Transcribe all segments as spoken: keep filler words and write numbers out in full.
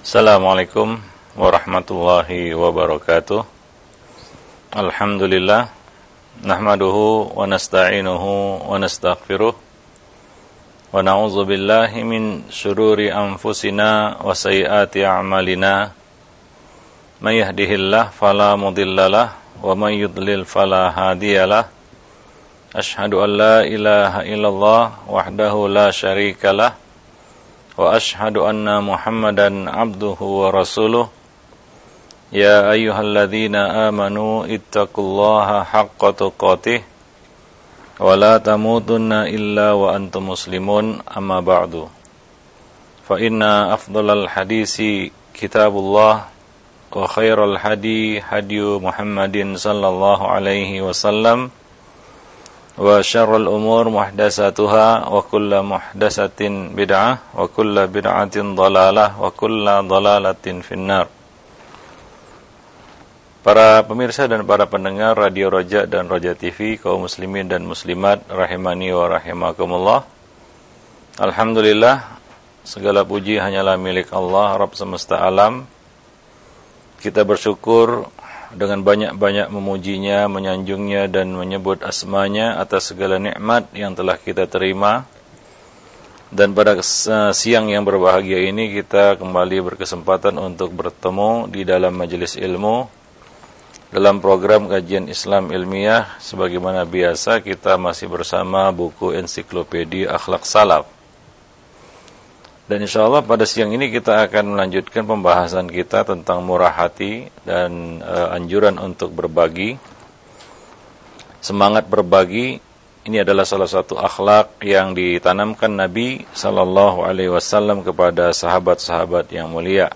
Assalamualaikum warahmatullahi wabarakatuh. Alhamdulillah, nahmaduhu wa nasta'inuhu wa nastaghfiruh wa na'udzu billahi min syururi anfusina wa sayyiati a'malina. May yahdihillahu fala mudhillalah wa may yudlil fala hadiyalah. Asyhadu an la ilaha illallah wahdahu la syarikalah wa ashhadu anna Muhammadan abduhu wa rasuluh. Ya ayyuhalladzina amanu ittaqullaha haqqa tuqatih wa la tamutunna illa wa antum muslimun, amma ba'du. Fa inna afdhalal hadisi kitabullah wa khairal hadi hadiyu Muhammadin sallallahu alaihi wasallam wa syarrul umur muhdatsatuha wa kullu muhdatsatin bid'ah wa kullu bid'atin dhalalah wa kullu dhalalatin finnar. Para pemirsa dan para pendengar Radio Roja dan Roja T V, kaum muslimin dan muslimat rahimani wa rahimakumullah. Alhamdulillah, segala puji hanyalah milik Allah, Rabb semesta alam. Kita bersyukur dengan banyak-banyak memujinya, menyanjungnya dan menyebut asmanya atas segala nikmat yang telah kita terima. Dan pada siang yang berbahagia ini kita kembali berkesempatan untuk bertemu di dalam majelis ilmu dalam program kajian Islam ilmiah. Sebagaimana biasa kita masih bersama buku ensiklopedia akhlak salaf. Dan insyaallah pada siang ini kita akan melanjutkan pembahasan kita tentang murah hati dan uh, anjuran untuk berbagi. Semangat berbagi ini adalah salah satu akhlak yang ditanamkan Nabi sallallahu alaihi wasallam kepada sahabat-sahabat yang mulia.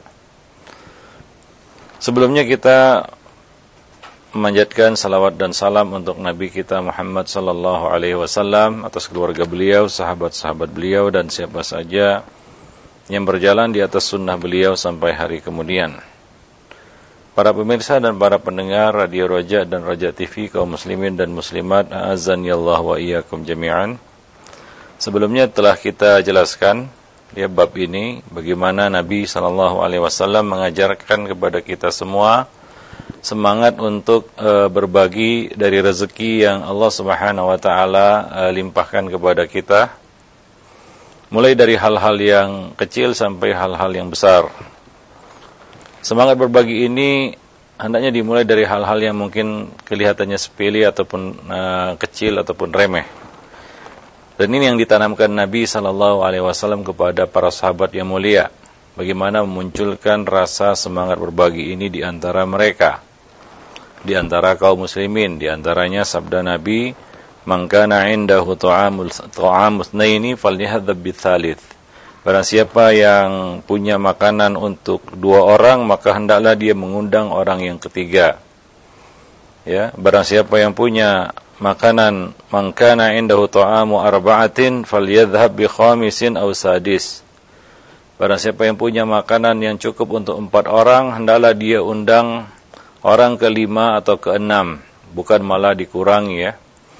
Sebelumnya kita memanjatkan salawat dan salam untuk Nabi kita Muhammad sallallahu alaihi wasallam atas keluarga beliau, sahabat-sahabat beliau dan siapa saja yang berjalan di atas sunnah beliau sampai hari kemudian. Para pemirsa dan para pendengar Radio Roja dan Roja T V, kaum muslimin dan muslimat, a'azzanillah wa iyyakum jami'an. Sebelumnya telah kita jelaskan ya bab ini, bagaimana Nabi sallallahu alaihi wasallam mengajarkan kepada kita semua semangat untuk e, berbagi dari rezeki yang Allah Subhanahu wa taala e, limpahkan kepada kita. Mulai dari hal-hal yang kecil sampai hal-hal yang besar. Semangat berbagi ini hendaknya dimulai dari hal-hal yang mungkin kelihatannya sepele ataupun uh, kecil ataupun remeh. Dan ini yang ditanamkan Nabi sallallahu alaihi wasallam kepada para sahabat yang mulia. Bagaimana memunculkan rasa semangat berbagi ini di antara mereka. Di antara kaum muslimin, di antaranya sabda Nabi, "Man kana 'indahu ta'amul ta'amus naini falyahdzab bitsalits." Barang siapa yang punya makanan untuk dua orang, maka hendaklah dia mengundang orang yang ketiga. Ya, barang siapa yang punya makanan, man kana 'indahu ta'amu arba'atin falyadhhab bi khamisin aw sadis. Barang siapa yang punya makanan yang cukup untuk empat orang, hendaklah dia undang orang kelima atau keenam, bukan malah dikurangi ya.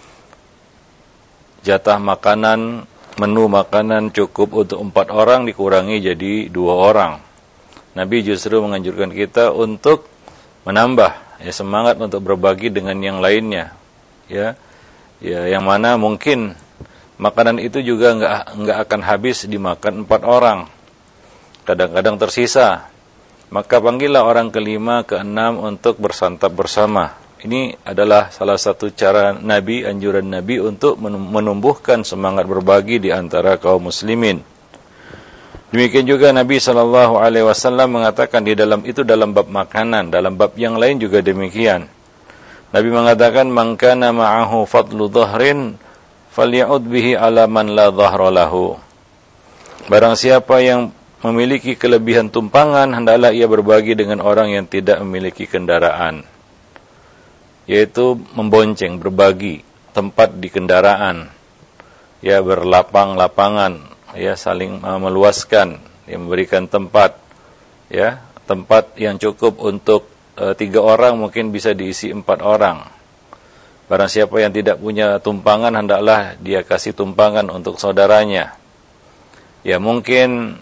Jatah makanan, menu makanan cukup untuk empat orang dikurangi jadi dua orang. Nabi justru menganjurkan kita untuk menambah ya, semangat untuk berbagi dengan yang lainnya. Ya, ya yang mana mungkin makanan itu juga enggak enggak akan habis dimakan empat orang. Kadang-kadang tersisa. Maka panggillah orang kelima, keenam untuk bersantap bersama. Ini adalah salah satu cara Nabi, anjuran Nabi untuk menumbuhkan semangat berbagi di antara kaum muslimin. Demikian juga Nabi sallallahu alaihi wasallam mengatakan di dalam itu dalam bab makanan, dalam bab yang lain juga demikian. Nabi mengatakan, "Man kana ma'ahu fadlu dhahrin faly'ud bihi 'ala man la dhahra lahu." Barang siapa yang memiliki kelebihan tumpangan, hendaklah ia berbagi dengan orang yang tidak memiliki kendaraan. Yaitu membonceng, berbagi tempat di kendaraan, ya berlapang-lapangan, ya saling uh, meluaskan, ya memberikan tempat, ya tempat yang cukup untuk uh, tiga orang mungkin bisa diisi empat orang. Barang siapa yang tidak punya tumpangan, hendaklah dia kasih tumpangan untuk saudaranya. Ya mungkin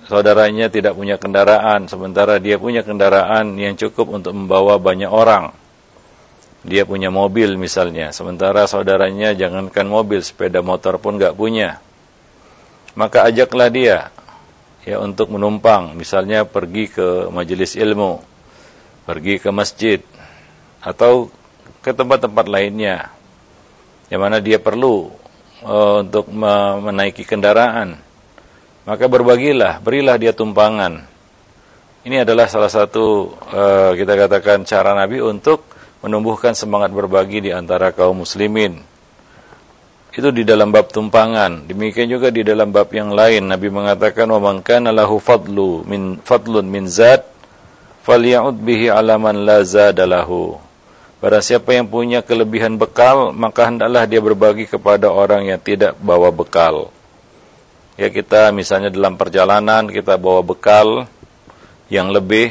saudaranya tidak punya kendaraan, sementara dia punya kendaraan yang cukup untuk membawa banyak orang. Dia punya mobil misalnya, sementara saudaranya jangankan mobil, sepeda motor pun nggak punya. Maka ajaklah dia ya untuk menumpang, misalnya pergi ke majelis ilmu, pergi ke masjid, atau ke tempat-tempat lainnya yang mana dia perlu uh, untuk menaiki kendaraan. Maka berbagilah, berilah dia tumpangan. Ini adalah salah satu uh, kita katakan cara Nabi untuk menumbuhkan semangat berbagi di antara kaum muslimin. Itu di dalam bab tumpangan. Demikian juga di dalam bab yang lain Nabi mengatakan, wa man kana lahu fadlu min fadlun min zat falya'ud bihi 'ala man la zada lahu. Barang siapa yang punya kelebihan bekal, maka hendaklah dia berbagi kepada orang yang tidak bawa bekal. Ya, kita misalnya dalam perjalanan kita bawa bekal yang lebih,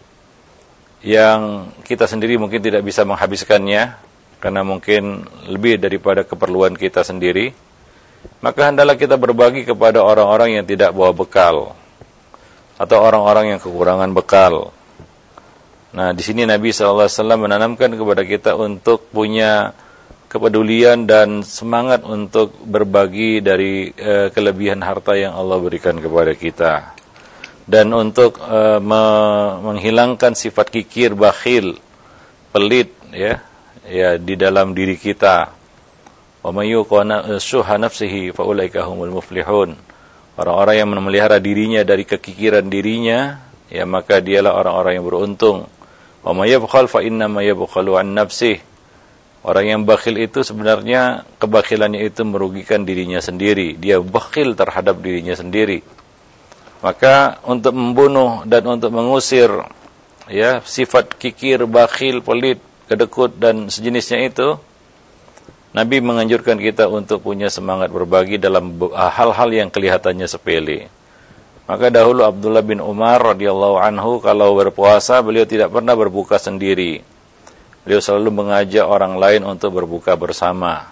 yang kita sendiri mungkin tidak bisa menghabiskannya karena mungkin lebih daripada keperluan kita sendiri, maka hendaklah kita berbagi kepada orang-orang yang tidak bawa bekal atau orang-orang yang kekurangan bekal. Nah, di sini Nabi shallallahu alaihi wasallam menanamkan kepada kita untuk punya kepedulian dan semangat untuk berbagi dari uh, kelebihan harta yang Allah berikan kepada kita, dan untuk uh, me- menghilangkan sifat kikir, bakhil, pelit ya ya di dalam diri kita. Wa may yuqana syuha nafsihi fa ulaika humul muflihun. Orang-orang yang memelihara dirinya dari kekikiran dirinya, ya maka dialah orang-orang yang beruntung. Wa may yabkhal fa inna ma yabkhalu an nafsihi. Orang yang bakhil itu sebenarnya kebakhilannya itu merugikan dirinya sendiri. Dia bakhil terhadap dirinya sendiri. Maka untuk membunuh dan untuk mengusir ya sifat kikir, bakhil, pelit, kedekut dan sejenisnya itu, Nabi menganjurkan kita untuk punya semangat berbagi dalam hal-hal yang kelihatannya sepele. Maka dahulu Abdullah bin Umar radhiyallahu anhu kalau berpuasa beliau tidak pernah berbuka sendiri. Beliau selalu mengajak orang lain untuk berbuka bersama.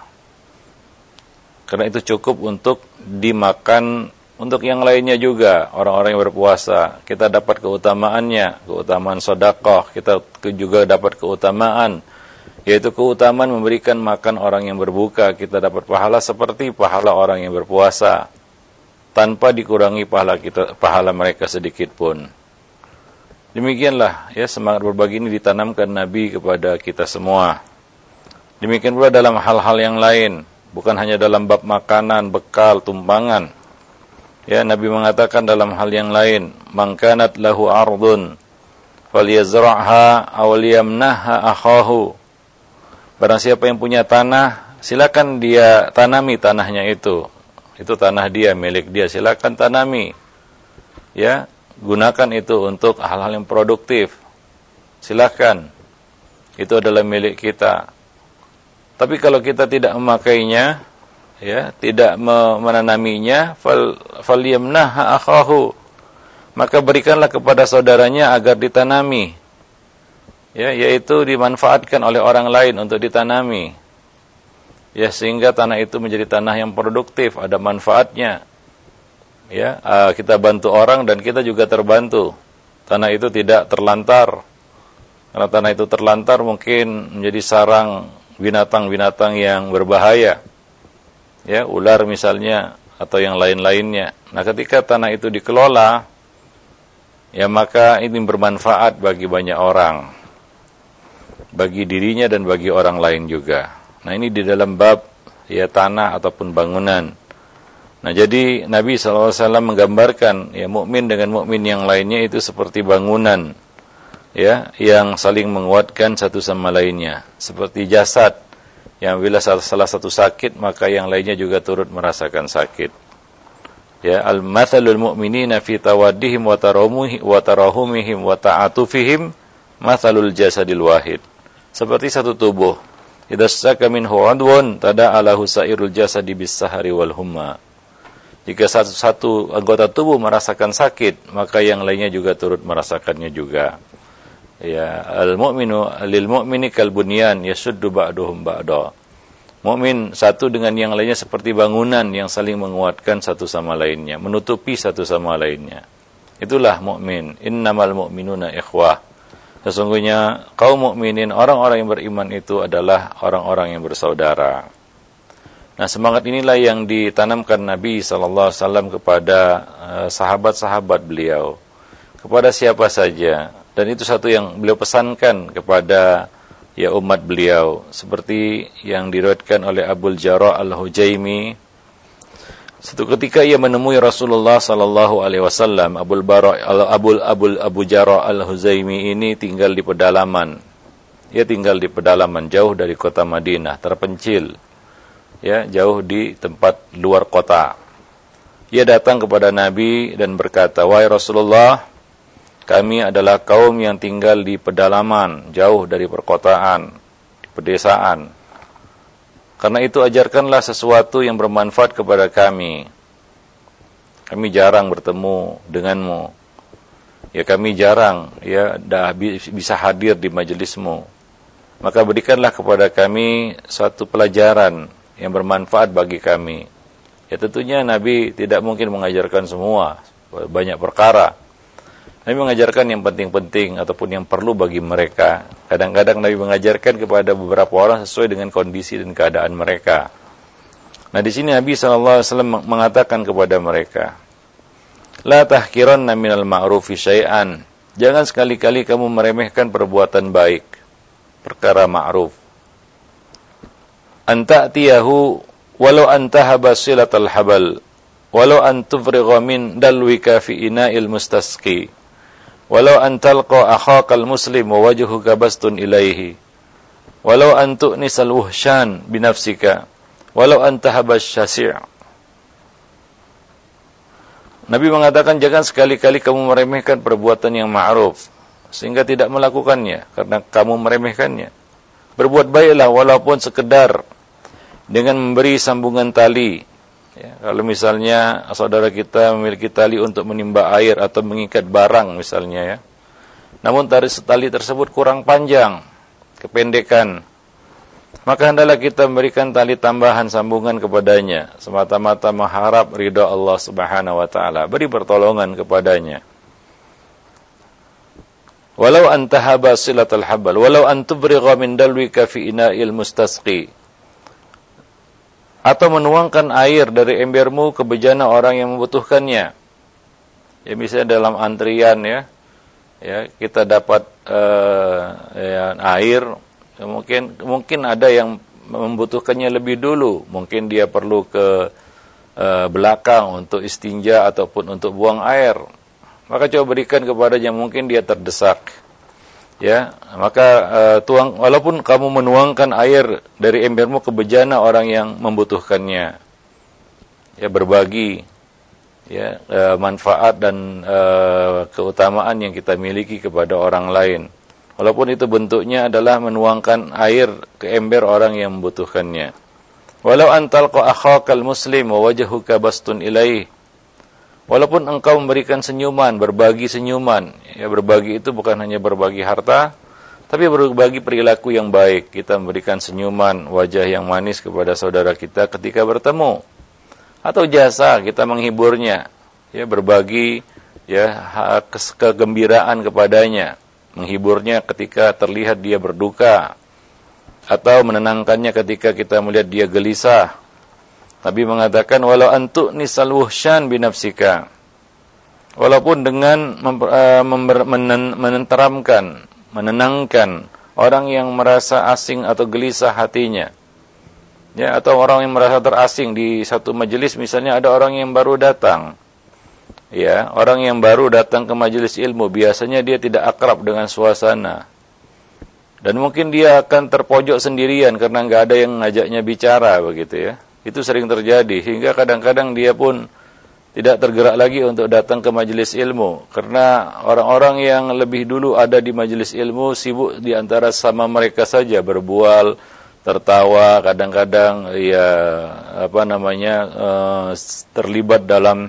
Karena itu cukup untuk dimakan untuk yang lainnya juga, orang-orang yang berpuasa. Kita dapat keutamaannya, keutamaan sedekah, kita juga dapat keutamaan, yaitu keutamaan memberikan makan orang yang berbuka. Kita dapat pahala seperti pahala orang yang berpuasa, tanpa dikurangi pahala kita, pahala mereka sedikit pun. Demikianlah ya semangat berbagi ini ditanamkan Nabi kepada kita semua. Demikian pula dalam hal-hal yang lain, bukan hanya dalam bab makanan, bekal, tumpangan. Ya, Nabi mengatakan dalam hal yang lain, man kanat lahu ardun falyazra'ha aw liyamnahha akhahu. Barang siapa yang punya tanah, silakan dia tanami tanahnya itu. Itu tanah dia, milik dia, silakan tanami. Ya, gunakan itu untuk hal-hal yang produktif. Silakan. Itu adalah milik kita. Tapi kalau kita tidak memakainya, ya, tidak menanaminya, fal falyamnah akhahu. Maka berikanlah kepada saudaranya agar ditanami. Ya, yaitu dimanfaatkan oleh orang lain untuk ditanami. Ya, sehingga tanah itu menjadi tanah yang produktif, ada manfaatnya. Ya, uh, kita bantu orang dan kita juga terbantu. Tanah itu tidak terlantar. Karena tanah itu terlantar mungkin menjadi sarang binatang-binatang yang berbahaya. Ya, ular misalnya atau yang lain-lainnya. Nah, ketika tanah itu dikelola, ya maka ini bermanfaat bagi banyak orang. Bagi dirinya dan bagi orang lain juga. Nah, ini di dalam bab ya tanah ataupun bangunan. Nah, jadi Nabi shallallahu alaihi wasallam menggambarkan ya mukmin dengan mukmin yang lainnya itu seperti bangunan ya yang saling menguatkan satu sama lainnya, seperti jasad yang bila salah satu sakit maka yang lainnya juga turut merasakan sakit. Ya, al-mathalul mu'minina fi tawaddihim wa taramuhi wa tarahumihim wa ta'atufihim mathalul jasadil wahid. Seperti satu tubuh. Idza saka minhu 'udwun tada'a lahu sa'irul jasadi bis-sahari wal humma. Jika satu-satu anggota tubuh merasakan sakit, maka yang lainnya juga turut merasakannya juga. Ya, al-mu'minu lil mu'mini kal bunyan yasuddu ba'duhum ba'da. Mukmin satu dengan yang lainnya seperti bangunan yang saling menguatkan satu sama lainnya, menutupi satu sama lainnya. Itulah mukmin. Innamal mu'minuna ikhwah. Sesungguhnya kaum mukminin, orang-orang yang beriman itu adalah orang-orang yang bersaudara. Nah, semangat inilah yang ditanamkan Nabi sallallahu alaihi wasallam kepada uh, sahabat-sahabat beliau, kepada siapa saja. Dan itu satu yang beliau pesankan kepada ya umat beliau, seperti yang diriwayatkan oleh Abul Jarrah Al-Hujaimi. Suatu ketika ia menemui Rasulullah sallallahu alaihi wasallam. Abul Bara Abul Abul Abu Jarrah Al-Huzaimi ini tinggal di pedalaman. Ia tinggal di pedalaman jauh dari kota Madinah, terpencil. Ya, jauh di tempat luar kota. Ia datang kepada Nabi dan berkata, "Wahai Rasulullah, kami adalah kaum yang tinggal di pedalaman, jauh dari perkotaan, di pedesaan. Karena itu ajarkanlah sesuatu yang bermanfaat kepada kami. Kami jarang bertemu denganmu. Ya, kami jarang ya dah bisa hadir di majelismu. Maka berikanlah kepada kami suatu pelajaran yang bermanfaat bagi kami." Ya, tentunya Nabi tidak mungkin mengajarkan semua, banyak perkara. Nabi mengajarkan yang penting-penting ataupun yang perlu bagi mereka. Kadang-kadang Nabi mengajarkan kepada beberapa orang sesuai dengan kondisi dan keadaan mereka. Nah, di sini Nabi sallallahu alaihi wasallam mengatakan kepada mereka, "La tahkiranna minal ma'rufi syai'an." Jangan sekali-kali kamu meremehkan perbuatan baik, perkara ma'ruf. Anta'tiyahu walau antahaba silatal habal, walau antufrigha min dalwika fi ina'il mustasqi, walau antalqa akhakal muslim wa wajhuka bastun ilaihi, walau antu'nisal wuhshan binafsika, walau antahabas syasi'. Nabi mengatakan jangan sekali-kali kamu meremehkan perbuatan yang ma'ruf sehingga tidak melakukannya karena kamu meremehkannya. Berbuat baiklah walaupun sekedar dengan memberi sambungan tali. Ya, kalau misalnya saudara kita memiliki tali untuk menimba air atau mengikat barang misalnya ya. Namun tali, tali tersebut kurang panjang, kependekan. Maka hendaklah kita memberikan tali tambahan sambungan kepadanya semata-mata mengharap ridha Allah Subhanahu wa taala. Beri pertolongan kepadanya. Walau antahaba silatal habal, walau antubrigha min dalwika fi ina'il mustasqi. Atau menuangkan air dari embermu ke bejana orang yang membutuhkannya. Ya, misalnya dalam antrian ya, ya kita dapat uh, ya, air, mungkin mungkin ada yang membutuhkannya lebih dulu, mungkin dia perlu ke uh, belakang untuk istinja ataupun untuk buang air. Maka coba berikan kepadanya, mungkin dia terdesak. Ya, maka uh, tuang walaupun kamu menuangkan air dari embermu ke bejana orang yang membutuhkannya. Ya, berbagi ya uh, manfaat dan uh, keutamaan yang kita miliki kepada orang lain. Walaupun itu bentuknya adalah menuangkan air ke ember orang yang membutuhkannya. Walau antalqa akhakal muslim wa wajhuka bastun ilaih. Walaupun engkau memberikan senyuman, berbagi senyuman. Ya, berbagi itu bukan hanya berbagi harta, tapi berbagi perilaku yang baik. Kita memberikan senyuman, wajah yang manis kepada saudara kita ketika bertemu. Atau jasa, kita menghiburnya. Ya, berbagi ya kegembiraan kepadanya. Menghiburnya ketika terlihat dia berduka. Atau menenangkannya ketika kita melihat dia gelisah. Nabi mengatakan walau antu nisal wuhsyan binafsika, walaupun dengan mem, uh, member, menen, menenteramkan, menenangkan orang yang merasa asing atau gelisah hatinya, ya, atau orang yang merasa terasing di satu majelis, misalnya ada orang yang baru datang, ya, orang yang baru datang ke majelis ilmu, biasanya dia tidak akrab dengan suasana, dan mungkin dia akan terpojok sendirian karena nggak ada yang ngajaknya bicara, begitu ya. Itu sering terjadi, hingga kadang-kadang dia pun tidak tergerak lagi untuk datang ke majelis ilmu. Karena orang-orang yang lebih dulu ada di majelis ilmu sibuk di antara sama mereka saja, berbual, tertawa, kadang-kadang ya apa namanya uh, terlibat dalam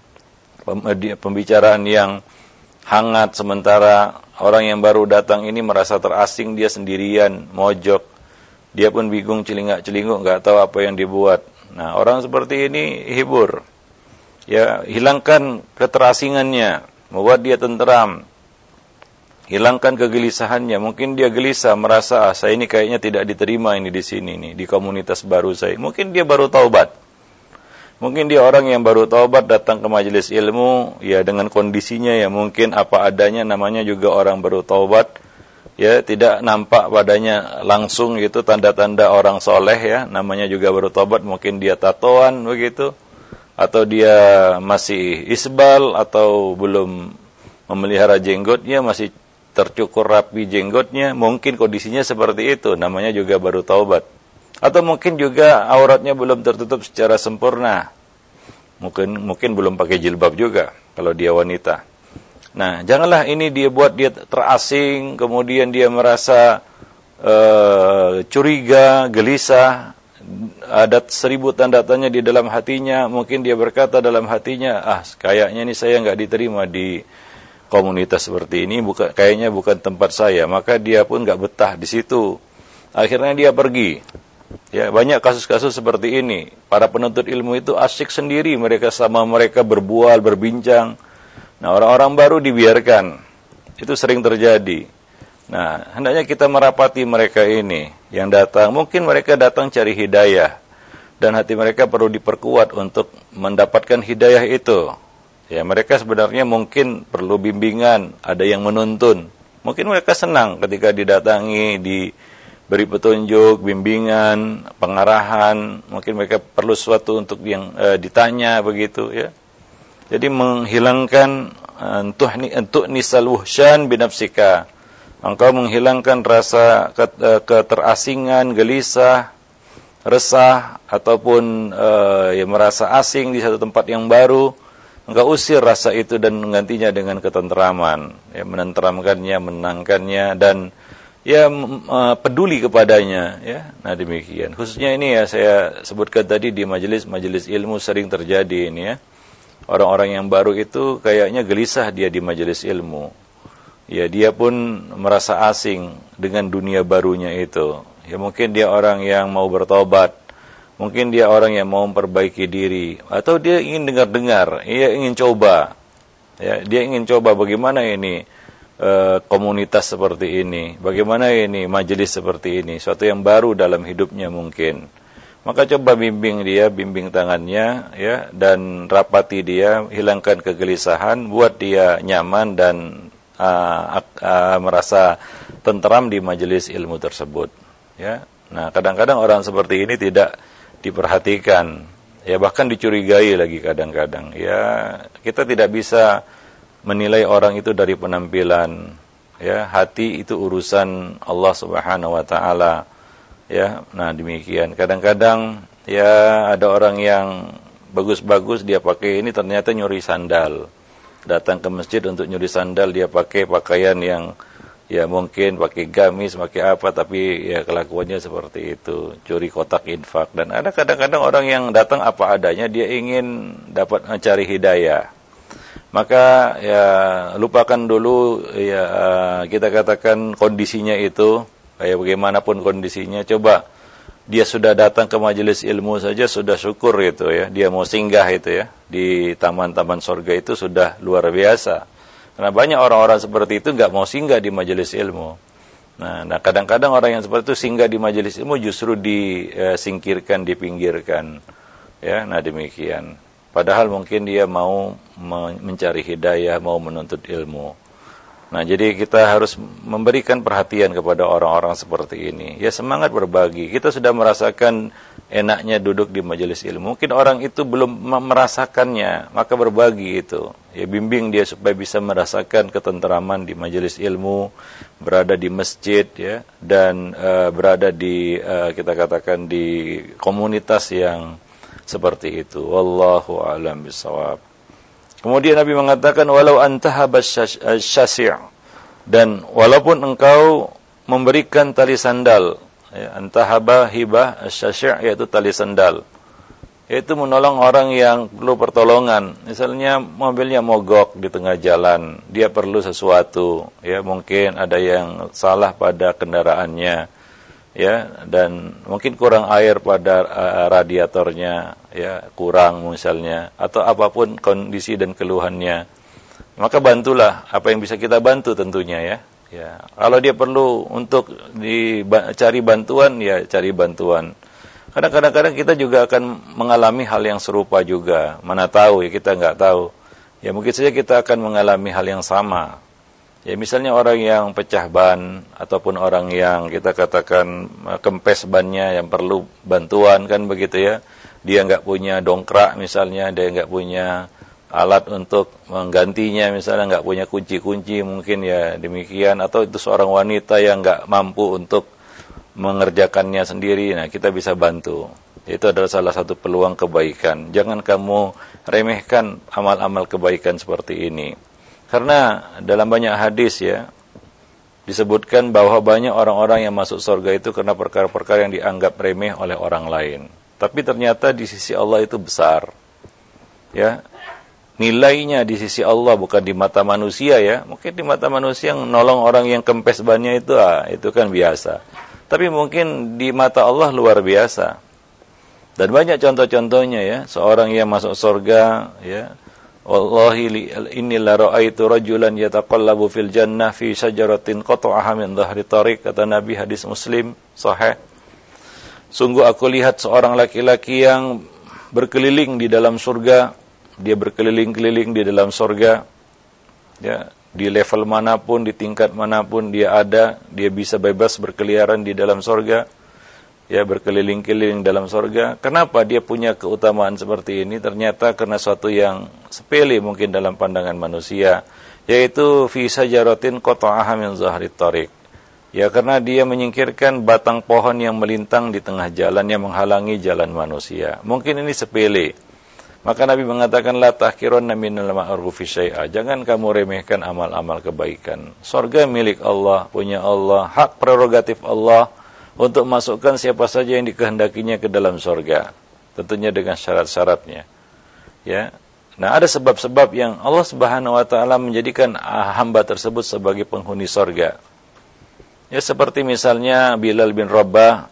pembicaraan yang hangat, sementara orang yang baru datang ini merasa terasing, dia sendirian, mojok. Dia pun bingung, celingak-celinguk, nggak tahu apa yang dibuat. Nah, orang seperti ini hibur. Ya, hilangkan keterasingannya. membuat dia tenteram, hilangkan kegelisahannya. Mungkin dia gelisah, merasa, ah, saya ini kayaknya tidak diterima ini di sini nih, di komunitas baru saya. Mungkin dia baru taubat. Mungkin dia orang yang baru taubat datang ke majelis ilmu, ya dengan kondisinya ya mungkin apa adanya, namanya juga orang baru taubat. Ya, tidak nampak padanya langsung gitu tanda-tanda orang soleh ya, namanya juga baru tobat, mungkin dia tatoan begitu, atau dia masih isbal, atau belum memelihara jenggotnya, masih tercukur rapi jenggotnya, mungkin kondisinya seperti itu, namanya juga baru taubat. Atau mungkin juga auratnya belum tertutup secara sempurna, mungkin mungkin belum pakai jilbab juga kalau dia wanita. Nah, janganlah ini dia buat dia terasing, kemudian dia merasa uh, curiga, gelisah, ada seribu tanda tanya di dalam hatinya. Mungkin dia berkata dalam hatinya, ah kayaknya ini saya nggak diterima di komunitas seperti ini, bukan, kayaknya bukan tempat saya. Maka dia pun nggak betah di situ. Akhirnya dia pergi. Ya, banyak kasus-kasus seperti ini. Para penuntut ilmu itu asyik sendiri, mereka sama mereka berbual, berbincang. Nah, orang-orang baru dibiarkan. Itu sering terjadi. Nah, hendaknya kita merapati mereka ini yang datang. Mungkin mereka datang cari hidayah. Dan hati mereka perlu diperkuat untuk mendapatkan hidayah itu. Ya, mereka sebenarnya mungkin perlu bimbingan, ada yang menuntun. Mungkin mereka senang ketika didatangi, diberi petunjuk, bimbingan, pengarahan. Mungkin mereka perlu sesuatu untuk yang eh, ditanya begitu ya. Jadi menghilangkan untuk nisal wuhsyan binafsika. Engkau menghilangkan rasa keterasingan, gelisah, resah, ataupun uh, ya, merasa asing di satu tempat yang baru. Engkau usir rasa itu dan menggantinya dengan ketenteraman, ya, menenteramkannya, menenangkannya, dan ya uh, peduli kepadanya. Ya. Nah demikian. Khususnya ini ya saya sebutkan tadi di majelis-majelis ilmu sering terjadi ini ya. Orang-orang yang baru itu kayaknya gelisah dia di majelis ilmu. Ya, dia pun merasa asing dengan dunia barunya itu. Ya, mungkin dia orang yang mau bertobat. Mungkin dia orang yang mau memperbaiki diri. Atau dia ingin dengar-dengar. Dia ingin coba. Ya, dia ingin coba bagaimana ini e, komunitas seperti ini. Bagaimana ini majelis seperti ini. Suatu yang baru dalam hidupnya mungkin. Maka coba bimbing dia, bimbing tangannya, ya, dan rapati dia, hilangkan kegelisahan, buat dia nyaman dan uh, uh, merasa tenteram di majelis ilmu tersebut. Ya, nah kadang-kadang orang seperti ini tidak diperhatikan, ya bahkan dicurigai lagi kadang-kadang. Ya, kita tidak bisa menilai orang itu dari penampilan. Ya, hati itu urusan Allah Subhanahu Wa Taala. Ya, nah demikian. Kadang-kadang ya ada orang yang bagus-bagus dia pakai ini ternyata nyuri sandal. Datang ke masjid untuk nyuri sandal, dia pakai pakaian yang ya mungkin pakai gamis, pakai apa, tapi ya kelakuannya seperti itu, curi kotak infak. Dan ada kadang-kadang orang yang datang apa adanya, dia ingin dapat mencari hidayah. Maka ya lupakan dulu ya kita katakan kondisinya itu. Kayak bagaimanapun kondisinya, coba dia sudah datang ke majelis ilmu saja sudah syukur gitu ya. Dia mau singgah itu ya di taman-taman surga itu sudah luar biasa. Karena banyak orang-orang seperti itu nggak mau singgah di majelis ilmu. Nah, nah kadang-kadang orang yang seperti itu singgah di majelis ilmu justru disingkirkan, dipinggirkan. Ya, nah demikian. Padahal mungkin dia mau mencari hidayah, mau menuntut ilmu. Nah, jadi kita harus memberikan perhatian kepada orang-orang seperti ini. Ya, semangat berbagi. Kita sudah merasakan enaknya duduk di majelis ilmu. Mungkin orang itu belum merasakannya, maka berbagi itu. Ya, bimbing dia supaya bisa merasakan ketenteraman di majelis ilmu, berada di masjid, ya, dan uh, berada di uh, kita katakan di komunitas yang seperti itu. Wallahu a'lam bishawab. Kemudian Nabi mengatakan walau antahabas syasi' dan walaupun engkau memberikan tali sandal, ya, antahaba hibah syasi' yaitu tali sandal, yaitu menolong orang yang perlu pertolongan. Misalnya mobilnya mogok di tengah jalan, dia perlu sesuatu, ya mungkin ada yang salah pada kendaraannya, ya, dan mungkin kurang air pada uh, radiatornya, ya kurang misalnya, atau apapun kondisi dan keluhannya. maka bantulah apa yang bisa kita bantu tentunya ya. Ya, kalau dia perlu untuk dicari bantuan, ya cari bantuan. Karena kadang-kadang kita juga akan mengalami hal yang serupa juga. Mana tahu ya, kita nggak tahu. Ya mungkin saja kita akan mengalami hal yang sama. Ya misalnya orang yang pecah ban, ataupun orang yang kita katakan kempes bannya yang perlu bantuan kan begitu ya. Dia nggak punya dongkrak misalnya, dia nggak punya alat untuk menggantinya, misalnya nggak punya kunci-kunci mungkin ya demikian, atau itu seorang wanita yang nggak mampu untuk mengerjakannya sendiri, nah kita bisa bantu. Itu adalah salah satu peluang kebaikan. Jangan kamu remehkan amal-amal kebaikan seperti ini, karena dalam banyak hadis ya disebutkan bahwa banyak orang-orang yang masuk surga itu karena perkara-perkara yang dianggap remeh oleh orang lain, tapi ternyata di sisi Allah itu besar ya. Nilainya di sisi Allah, bukan di mata manusia ya. Mungkin di mata manusia yang nolong orang yang kempes bannya itu ah, itu kan biasa. Tapi mungkin di mata Allah luar biasa. Dan banyak contoh-contohnya ya, seorang yang masuk surga ya. Wallahi inni la ra'aitu rajulan yataqallabu fil jannah fi syajaratin qata'aha min dhahri tariq, kata Nabi, hadis Muslim sahih. Sungguh aku lihat seorang laki-laki yang berkeliling di dalam surga. Dia berkeliling-keliling di dalam surga, ya, di level manapun, di tingkat manapun dia ada, dia bisa bebas berkeliaran di dalam surga, ya, berkeliling-keliling dalam surga. Kenapa dia punya keutamaan seperti ini? Ternyata karena suatu yang sepele mungkin dalam pandangan manusia, yaitu fi sajaratin qata'aha min zahri tariq. Ya, karena dia menyingkirkan batang pohon yang melintang di tengah jalan yang menghalangi jalan manusia. Mungkin ini sepele. Maka Nabi mengatakan, la tahkirunna minal ma'rufi syai'a. Jangan kamu remehkan amal-amal kebaikan. Surga milik Allah, punya Allah, hak prerogatif Allah untuk masukkan siapa saja yang dikehendakinya ke dalam surga. Tentunya dengan syarat-syaratnya. Ya. Nah, ada sebab-sebab yang Allah Subhanahu wa taala menjadikan hamba tersebut sebagai penghuni surga. Ya, seperti misalnya Bilal bin Rabah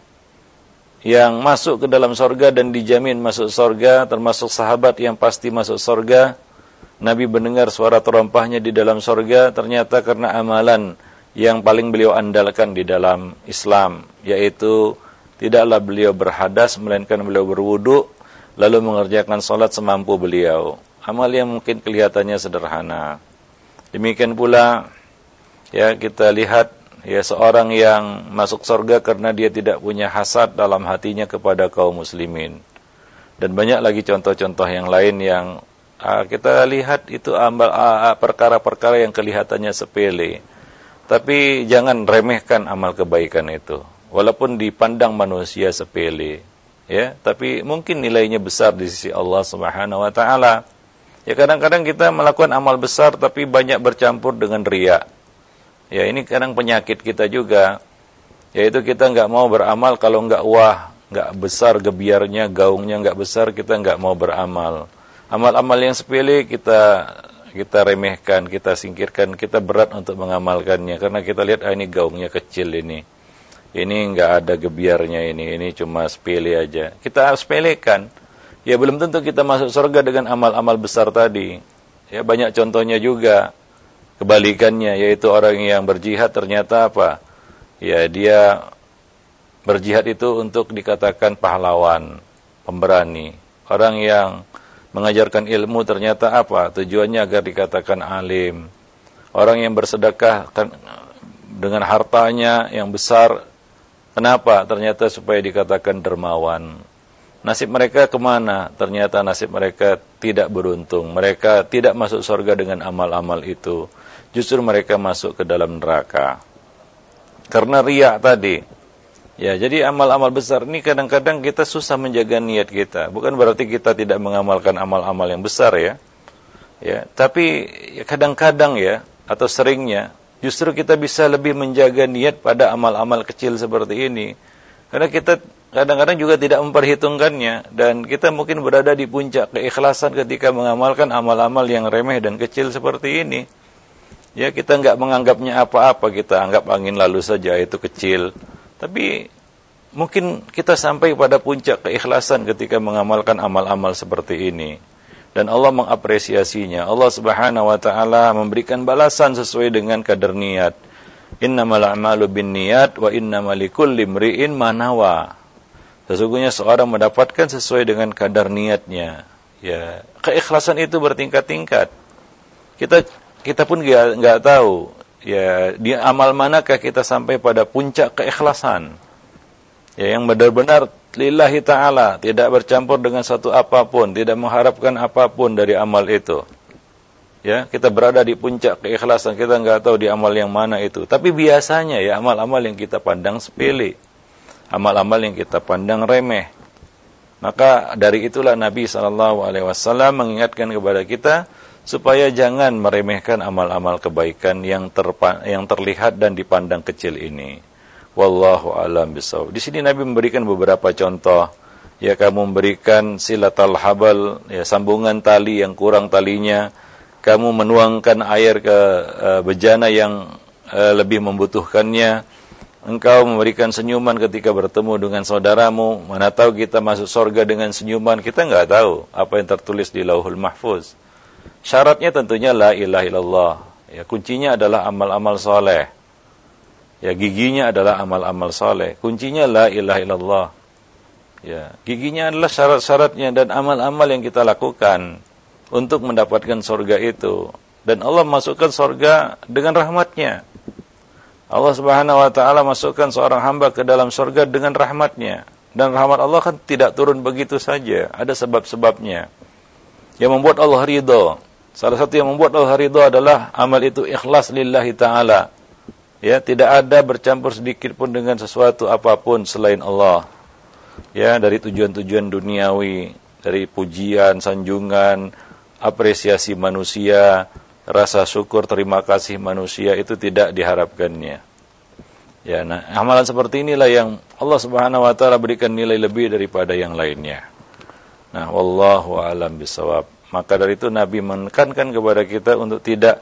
yang masuk ke dalam sorga dan dijamin masuk sorga, termasuk sahabat yang pasti masuk sorga. Nabi mendengar suara terompahnya di dalam sorga, ternyata karena amalan yang paling beliau andalkan di dalam Islam, yaitu tidaklah beliau berhadas, melainkan beliau berwudu, lalu mengerjakan sholat semampu beliau. Amal yang mungkin kelihatannya sederhana. Demikian pula, ya kita lihat, ya seorang yang masuk surga karena dia tidak punya hasad dalam hatinya kepada kaum muslimin. Dan banyak lagi contoh-contoh yang lain yang uh, kita lihat itu amal uh, perkara-perkara yang kelihatannya sepele. Tapi jangan remehkan amal kebaikan itu. Walaupun dipandang manusia sepele, ya, tapi mungkin nilainya besar di sisi Allah Subhanahu wa taala. Ya, kadang-kadang kita melakukan amal besar tapi banyak bercampur dengan riya. Ya, ini kadang penyakit kita juga, yaitu kita nggak mau beramal kalau nggak wah, nggak besar gebiarnya, gaungnya nggak besar, kita nggak mau beramal. Amal-amal yang sepele kita kita remehkan, kita singkirkan, kita berat untuk mengamalkannya karena kita lihat ah, ini gaungnya kecil ini, ini nggak ada gebiarnya ini, ini cuma sepele aja. Kita sepelekan. Ya belum tentu kita masuk surga dengan amal-amal besar tadi. Ya banyak contohnya juga. Kebalikannya, yaitu orang yang berjihad ternyata apa? Ya dia berjihad itu untuk dikatakan pahlawan, pemberani. Orang yang mengajarkan ilmu ternyata apa? Tujuannya agar dikatakan alim. Orang yang bersedekah dengan hartanya yang besar, kenapa? Ternyata supaya dikatakan dermawan. Nasib mereka kemana? Ternyata nasib mereka tidak beruntung. Mereka tidak masuk surga dengan amal-amal itu. Justru mereka masuk ke dalam neraka. Karena riya tadi. Ya, jadi amal-amal besar ini kadang-kadang kita susah menjaga niat kita. Bukan berarti kita tidak mengamalkan amal-amal yang besar ya. Ya, tapi ya kadang-kadang ya atau seringnya justru kita bisa lebih menjaga niat pada amal-amal kecil seperti ini. Karena kita kadang-kadang juga tidak memperhitungkannya dan kita mungkin berada di puncak keikhlasan ketika mengamalkan amal-amal yang remeh dan kecil seperti ini. Ya, kita enggak menganggapnya apa-apa, kita anggap angin lalu saja, itu kecil. Tapi mungkin kita sampai pada puncak keikhlasan ketika mengamalkan amal-amal seperti ini. dan Allah mengapresiasinya. Allah Subhanahu wa taala memberikan balasan sesuai dengan kadar niat. Innamal a'malu binniyat wa innamal likulli imri'in ma nawa. Sesungguhnya seorang mendapatkan sesuai dengan kadar niatnya. Ya, keikhlasan itu bertingkat-tingkat. Kita kita pun enggak enggak tahu ya di amal manakah kita sampai pada puncak keikhlasan. Ya, yang benar-benar lillahi ta'ala, tidak bercampur dengan satu apapun, tidak mengharapkan apapun dari amal itu. Ya, kita berada di puncak keikhlasan, kita enggak tahu di amal yang mana itu. Tapi biasanya ya amal-amal yang kita pandang sepele, amal-amal yang kita pandang remeh. Maka dari itulah Nabi shallallahu alaihi wasallam mengingatkan kepada kita supaya jangan meremehkan amal-amal kebaikan yang terpa- yang terlihat dan dipandang kecil ini. Wallahu a'lam bishawab. Di sini Nabi memberikan beberapa contoh. Ya, kamu memberikan silatal habal, ya, sambungan tali yang kurang talinya. Kamu menuangkan air ke uh, bejana yang uh, lebih membutuhkannya. Engkau memberikan senyuman ketika bertemu dengan saudaramu. Mana tahu kita masuk surga dengan senyuman, kita enggak tahu apa yang tertulis di Lauhul Mahfuz. Syaratnya tentunya la ilaha illallah. Ya, kuncinya adalah amal-amal soleh. Ya, giginya adalah amal-amal soleh. Kuncinya la ilaha illallah. Ya, giginya adalah syarat-syaratnya dan amal-amal yang kita lakukan untuk mendapatkan surga itu. Dan Allah masukkan surga dengan rahmatnya. Allah Subhanahu wa taala masukkan seorang hamba ke dalam surga dengan rahmatnya. Dan rahmat Allah kan tidak turun begitu saja, ada sebab-sebabnya. Yang membuat Allah ridha. Salah satu yang membuat Allah ridha adalah amal itu ikhlas lillahi ta'ala. Ya, tidak ada bercampur sedikit pun dengan sesuatu apapun selain Allah. Ya, dari tujuan-tujuan duniawi, dari pujian, sanjungan, apresiasi manusia, rasa syukur, terima kasih manusia itu tidak diharapkannya. Ya, nah, amalan seperti inilah yang Allah Subhanahu wa taala berikan nilai lebih daripada yang lainnya. Nah, wallahu a'lam bishawab. Maka dari itu Nabi menekankan kepada kita untuk tidak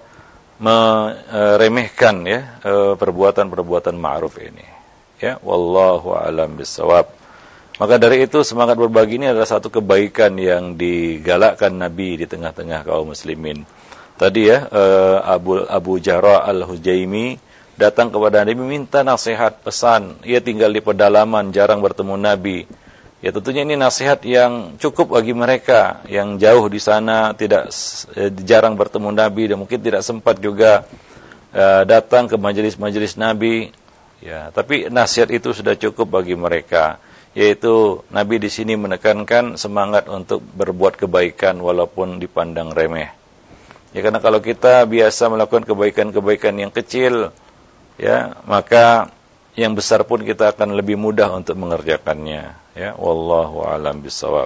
meremehkan ya perbuatan-perbuatan ma'ruf ini. Ya, wallahu a'lam bishawab. Maka dari itu semangat berbagi ini adalah satu kebaikan yang digalakkan Nabi di tengah-tengah kaum muslimin. Tadi ya Abu Abu Jarrah Al-Hujaimi datang kepada Nabi minta nasihat, pesan. Ia tinggal di pedalaman, jarang bertemu Nabi. Ya, tentunya ini nasihat yang cukup bagi mereka yang jauh di sana, tidak eh, jarang bertemu Nabi dan mungkin tidak sempat juga eh, datang ke majelis-majelis Nabi. Ya, tapi nasihat itu sudah cukup bagi mereka. Yaitu Nabi di sini menekankan semangat untuk berbuat kebaikan walaupun dipandang remeh. Ya, karena kalau kita biasa melakukan kebaikan-kebaikan yang kecil, ya, maka yang besar pun kita akan lebih mudah untuk mengerjakannya. Ya, wallahu a'lam bishawab.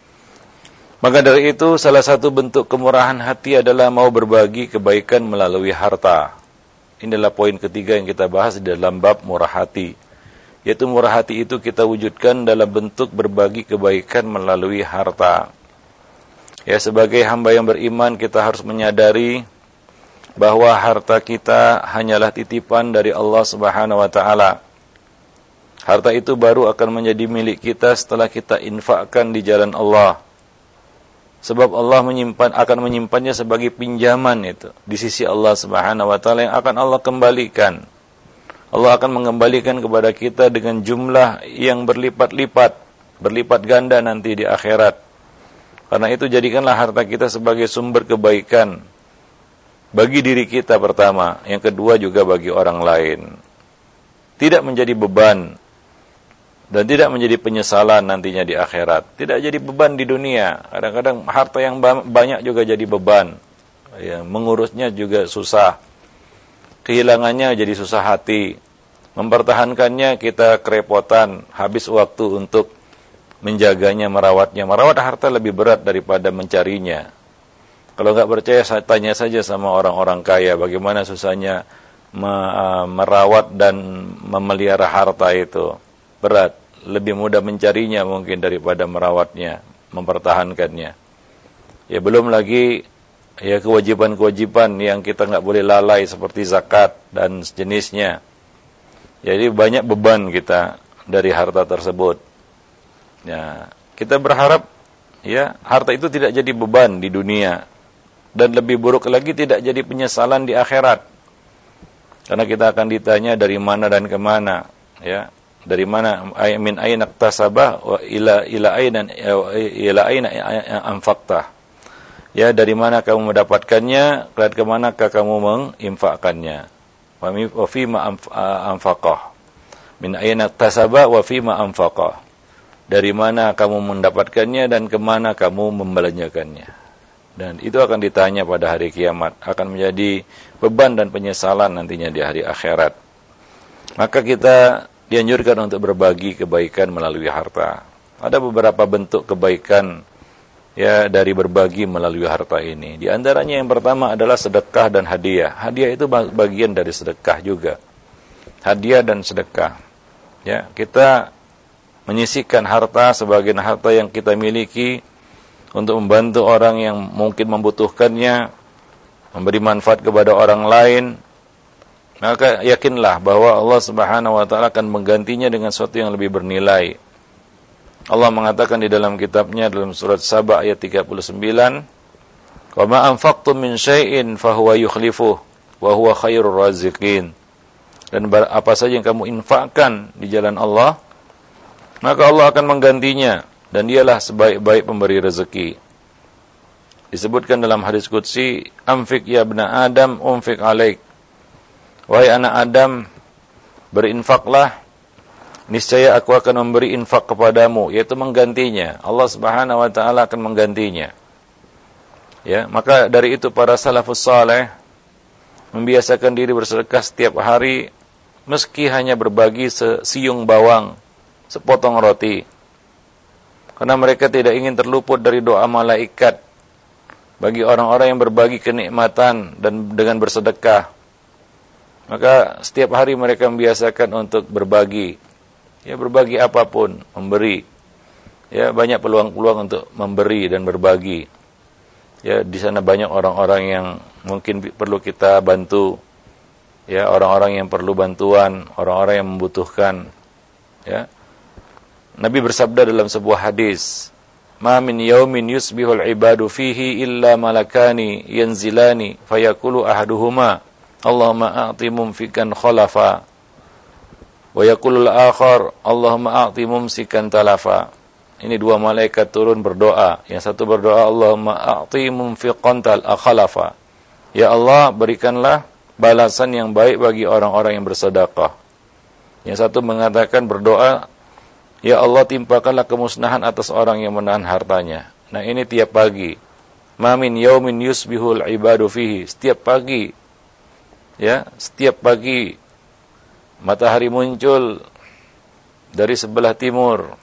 Maka dari itu salah satu bentuk kemurahan hati adalah mau berbagi kebaikan melalui harta. Inilah poin ketiga yang kita bahas di dalam bab murah hati. Yaitu murah hati itu kita wujudkan dalam bentuk berbagi kebaikan melalui harta. Ya, sebagai hamba yang beriman kita harus menyadari bahwa harta kita hanyalah titipan dari Allah Subhanahu wa taala. Harta itu baru akan menjadi milik kita setelah kita infakkan di jalan Allah. Sebab Allah menyimpan akan menyimpannya sebagai pinjaman itu di sisi Allah Subhanahu wa taala yang akan Allah kembalikan. Allah akan mengembalikan kepada kita dengan jumlah yang berlipat-lipat, berlipat ganda nanti di akhirat. Karena itu jadikanlah harta kita sebagai sumber kebaikan bagi diri kita pertama, yang kedua juga bagi orang lain. Tidak menjadi beban dan tidak menjadi penyesalan nantinya di akhirat. Tidak jadi beban di dunia. Kadang-kadang harta yang banyak juga jadi beban. Ya, mengurusnya juga susah. Kehilangannya jadi susah hati. Mempertahankannya kita kerepotan, habis waktu untuk menjaganya, merawatnya. Merawat harta lebih berat daripada mencarinya. Kalau nggak percaya, tanya saja sama orang-orang kaya bagaimana susahnya merawat dan memelihara harta itu. Berat, lebih mudah mencarinya mungkin daripada merawatnya, mempertahankannya. Ya, belum lagi ya kewajiban-kewajiban yang kita nggak boleh lalai seperti zakat dan sejenisnya. Jadi banyak beban kita dari harta tersebut. Ya, kita berharap ya, harta itu tidak jadi beban di dunia, dan lebih buruk lagi tidak jadi penyesalan di akhirat. Karena kita akan ditanya dari mana dan kemana, ya, dari mana, min aina iktasabah wa ila ila aina ila aina anfaqtah. Ya, dari mana kamu mendapatkannya, dan ke manakah kamu menginfakkannya. Wa fima anfaqah. Min aina iktasabah wa fima anfaqah. Dari mana kamu mendapatkannya dan kemana kamu membelanjakannya. Dan itu akan ditanya pada hari kiamat, akan menjadi beban dan penyesalan nantinya di hari akhirat. Maka kita dianjurkan untuk berbagi kebaikan melalui harta. Ada beberapa bentuk kebaikan, ya, dari berbagi melalui harta ini. Di antaranya yang pertama adalah sedekah dan hadiah. Hadiah itu bagian dari sedekah juga. Hadiah dan sedekah. Ya, kita menyisihkan harta sebagian harta yang kita miliki untuk membantu orang yang mungkin membutuhkannya, memberi manfaat kepada orang lain. Maka yakinlah bahwa Allah Subhanahu wa taala akan menggantinya dengan sesuatu yang lebih bernilai. Allah mengatakan di dalam kitabnya dalam surat Saba ayat tiga puluh sembilan, "Wa ma anfaqtum min syai'in fahuwa yukhlifuh wa huwa khairur raziqin." Dan apa saja yang kamu infakkan di jalan Allah, maka Allah akan menggantinya, dan dialah sebaik-baik pemberi rezeki. Disebutkan dalam hadis qudsi, "Anfik ya ibna Adam, unfik alaik." Wahai anak Adam, berinfaklah, niscaya aku akan memberi infak kepadamu, yaitu menggantinya. Allah Subhanahu wa taala akan menggantinya. Ya, maka dari itu para salafus saleh membiasakan diri bersedekah setiap hari, meski hanya berbagi sesiung bawang, sepotong roti. Karena mereka tidak ingin terluput dari doa malaikat bagi orang-orang yang berbagi kenikmatan dan dengan bersedekah. Maka setiap hari mereka membiasakan untuk berbagi. Ya, berbagi apapun, memberi. Ya, banyak peluang-peluang untuk memberi dan berbagi. Ya, di sana banyak orang-orang yang mungkin perlu kita bantu. Ya, orang-orang yang perlu bantuan, orang-orang yang membutuhkan. Ya. Nabi bersabda dalam sebuah hadis, "Ma min yaumin yusbihul ibadu fihi illa malakani yanzilani fayaqulu ahaduhuma Allahumma a'ti mumfikan khalafa wa yaqulul akhar Allahumma a'ti mumsikan talafa." Ini dua malaikat turun berdoa. Yang satu berdoa, Allahumma a'ti mumfiqan khalafa. Ya Allah, berikanlah balasan yang baik bagi orang-orang yang bersedekah. Yang satu mengatakan berdoa, ya Allah, timpakanlah kemusnahan atas orang yang menahan hartanya. Nah, ini tiap pagi. Ma min yaumin yusbihul ibadu fihi. Setiap pagi. Ya, setiap pagi matahari muncul dari sebelah timur,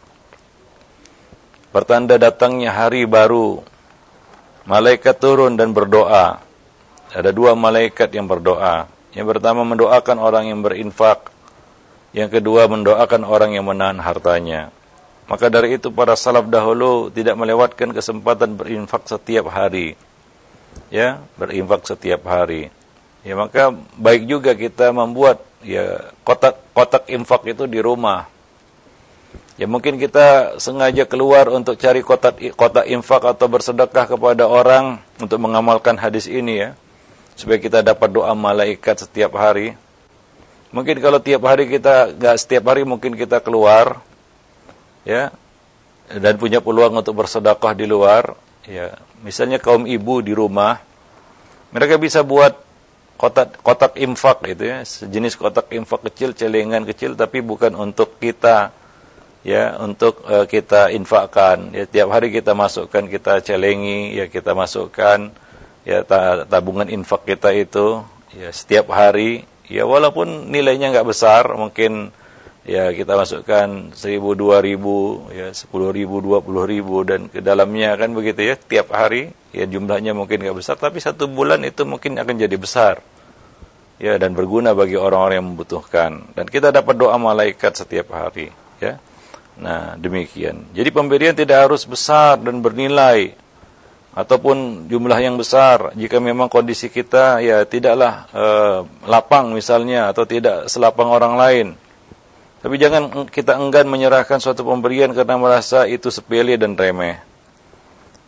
pertanda datangnya hari baru. Malaikat turun dan berdoa. Ada dua malaikat yang berdoa. Yang pertama mendoakan orang yang berinfak. Yang kedua mendoakan orang yang menahan hartanya. Maka dari itu para salaf dahulu tidak melewatkan kesempatan berinfak setiap hari. Ya, berinfak setiap hari. Ya, maka baik juga kita membuat ya kotak-kotak infak itu di rumah. Ya, mungkin kita sengaja keluar untuk cari kotak kotak infak atau bersedekah kepada orang untuk mengamalkan hadis ini, ya, supaya kita dapat doa malaikat setiap hari. Mungkin kalau tiap hari kita, enggak setiap hari mungkin kita keluar, ya, dan punya peluang untuk bersedekah di luar, ya. Misalnya kaum ibu di rumah, mereka bisa buat kotak kotak infak gitu, ya, sejenis kotak infak kecil, celengan kecil, tapi bukan untuk kita, ya, untuk uh, kita infakkan. Ya, tiap hari kita masukkan, kita celengi, ya, kita masukkan, ya, tabungan infak kita itu, ya, setiap hari. Ya, walaupun nilainya nggak besar, mungkin ya kita masukkan seribu, dua ribu, ya, sepuluh ribu, dua puluh ribu, dan ke dalamnya kan begitu, ya, tiap hari. Ya, jumlahnya mungkin nggak besar, tapi satu bulan itu mungkin akan jadi besar. Ya, dan berguna bagi orang-orang yang membutuhkan. Dan kita dapat doa malaikat setiap hari, ya. Nah, demikian. Jadi pemberian tidak harus besar dan bernilai, ataupun jumlah yang besar. Jika memang kondisi kita, ya, tidaklah eh, lapang misalnya, atau tidak selapang orang lain. Tapi jangan kita enggan menyerahkan suatu pemberian karena merasa itu sepele dan remeh.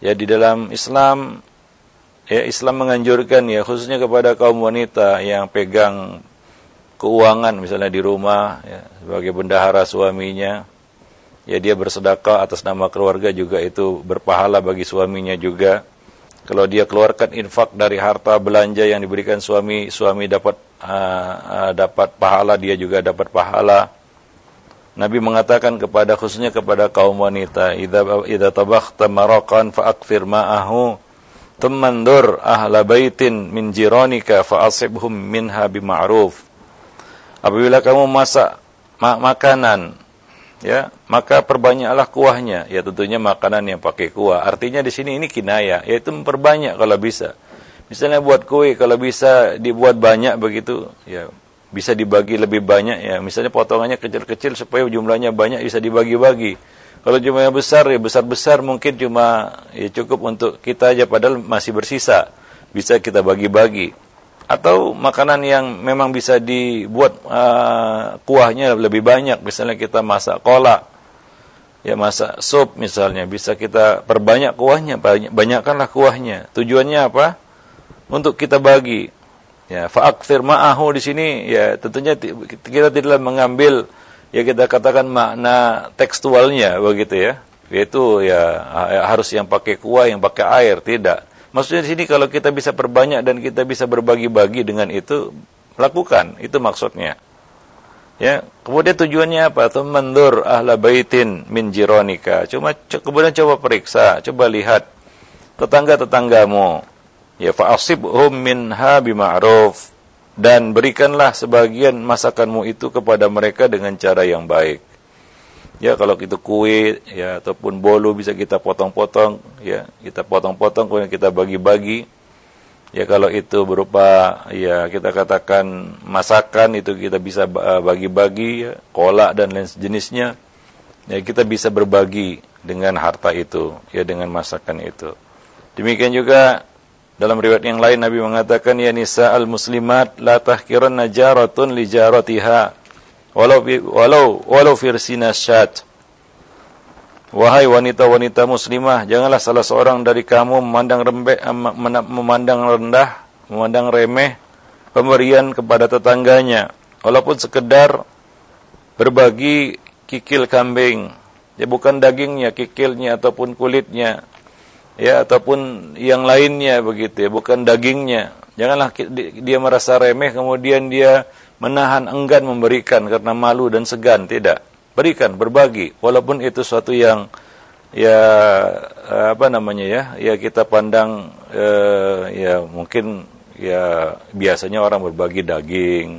Ya di dalam Islam, ya Islam menganjurkan ya khususnya kepada kaum wanita yang pegang keuangan misalnya di rumah ya, sebagai bendahara suaminya, ya dia bersedekah atas nama keluarga juga itu berpahala bagi suaminya juga. Kalau dia keluarkan infak dari harta belanja yang diberikan suami, suami dapat uh, uh, dapat pahala, dia juga dapat pahala. Nabi mengatakan kepada khususnya kepada kaum wanita, idza idza tabakhta maraqan fa akthir ma'ahu tumandur ahla baitin min jiranika fa asibhum minha bima'ruf. Apabila kamu masak ma- makanan, ya, maka perbanyaklah kuahnya. Ya tentunya makanan yang pakai kuah. Artinya di sini ini kinayah, yaitu memperbanyak kalau bisa. Misalnya buat kue kalau bisa dibuat banyak begitu, ya bisa dibagi lebih banyak ya. Misalnya potongannya kecil-kecil supaya jumlahnya banyak bisa dibagi-bagi. Kalau jumlahnya besar ya besar-besar mungkin cuma ya cukup untuk kita aja padahal masih bersisa. Bisa kita bagi-bagi. Atau makanan yang memang bisa dibuat uh, kuahnya lebih banyak. Misalnya kita masak kolak. Ya masak sup misalnya, bisa kita perbanyak kuahnya, banyak, banyakkanlah kuahnya. Tujuannya apa? Untuk kita bagi. Ya, fa'akthir ma'ahu di sini ya tentunya kita tidak mengambil ya kita katakan makna tekstualnya begitu ya. Yaitu ya harus yang pakai kuah, yang pakai air, tidak. Maksudnya di sini kalau kita bisa perbanyak dan kita bisa berbagi-bagi dengan itu, lakukan, itu maksudnya. Ya, kemudian tujuannya apa? Tumandur ahla baitin min jironika. Cuma kemudian coba periksa, coba lihat tetangga-tetanggamu. Ya fa'asibhum minha bima'ruf, dan berikanlah sebagian masakanmu itu kepada mereka dengan cara yang baik. Ya kalau itu kue ya ataupun bolu bisa kita potong-potong ya, kita potong-potong kemudian kita bagi-bagi. Ya kalau itu berupa ya kita katakan masakan itu kita bisa bagi-bagi ya, kolak dan lain sejenisnya. Ya kita bisa berbagi dengan harta itu ya, dengan masakan itu. Demikian juga dalam riwayat yang lain Nabi mengatakan ya nisa al-muslimat la tahkiranna jaratun li jaratiha walau walau walau firsina syat. Wahai wanita-wanita muslimah, janganlah salah seorang dari kamu memandang remeh, memandang rendah, memandang remeh pemberian kepada tetangganya walaupun sekedar berbagi kikil kambing. Ya bukan dagingnya, kikilnya ataupun kulitnya. Ya ataupun yang lainnya begitu ya, bukan dagingnya. Janganlah dia merasa remeh kemudian dia menahan enggan memberikan karena malu dan segan, tidak. Berikan, berbagi walaupun itu suatu yang ya apa namanya ya, ya kita pandang eh, ya mungkin ya biasanya orang berbagi daging.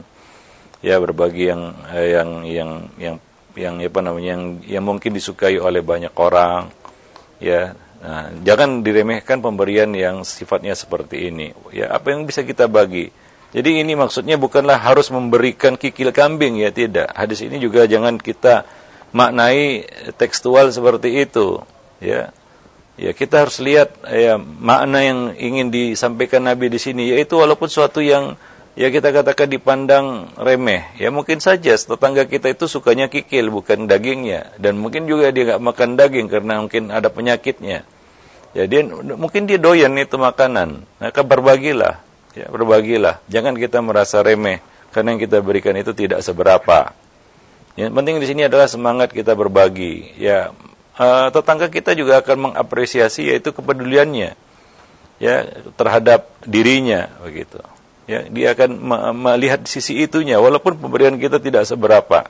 Ya berbagi yang eh, yang yang yang yang apa namanya yang yang mungkin disukai oleh banyak orang. Ya. Nah, jangan diremehkan pemberian yang sifatnya seperti ini. Ya, apa yang bisa kita bagi? Jadi ini maksudnya bukanlah harus memberikan kikil kambing ya, tidak. Hadis ini juga jangan kita maknai tekstual seperti itu, ya. Ya, kita harus lihat ya makna yang ingin disampaikan Nabi di sini, yaitu walaupun suatu yang ya kita katakan dipandang remeh, ya mungkin saja tetangga kita itu sukanya kikil bukan dagingnya, dan mungkin juga dia enggak makan daging karena mungkin ada penyakitnya. Ya dia mungkin dia doyan itu makanan. Maka berbagilah, ya berbagilah. Jangan kita merasa remeh karena yang kita berikan itu tidak seberapa. Yang penting di sini adalah semangat kita berbagi. Ya uh, tetangga kita juga akan mengapresiasi yaitu kepeduliannya ya terhadap dirinya begitu. Ya dia akan melihat sisi itunya walaupun pemberian kita tidak seberapa.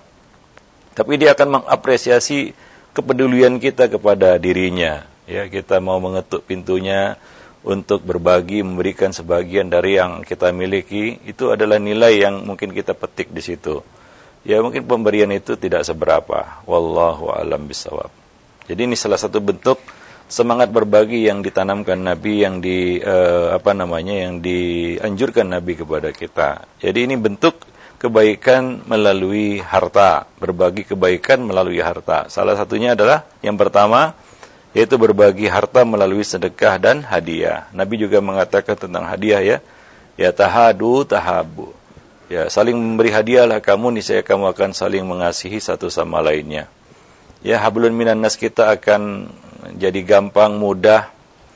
Tapi dia akan mengapresiasi kepedulian kita kepada dirinya. Ya, kita mau mengetuk pintunya untuk berbagi, memberikan sebagian dari yang kita miliki, itu adalah nilai yang mungkin kita petik di situ. Ya, mungkin pemberian itu tidak seberapa. Wallahu a'lam bishawab. Jadi ini salah satu bentuk semangat berbagi yang ditanamkan Nabi, yang di eh, apa namanya, yang dianjurkan Nabi kepada kita. Jadi ini bentuk kebaikan melalui harta, berbagi kebaikan melalui harta. Salah satunya adalah yang pertama yaitu berbagi harta melalui sedekah dan hadiah. Nabi juga mengatakan tentang hadiah ya, ya tahadu tahabu. Ya, saling memberi hadiahlah kamu, niscaya kamu akan saling mengasihi satu sama lainnya. Ya, hablun minan nas kita akan jadi gampang, mudah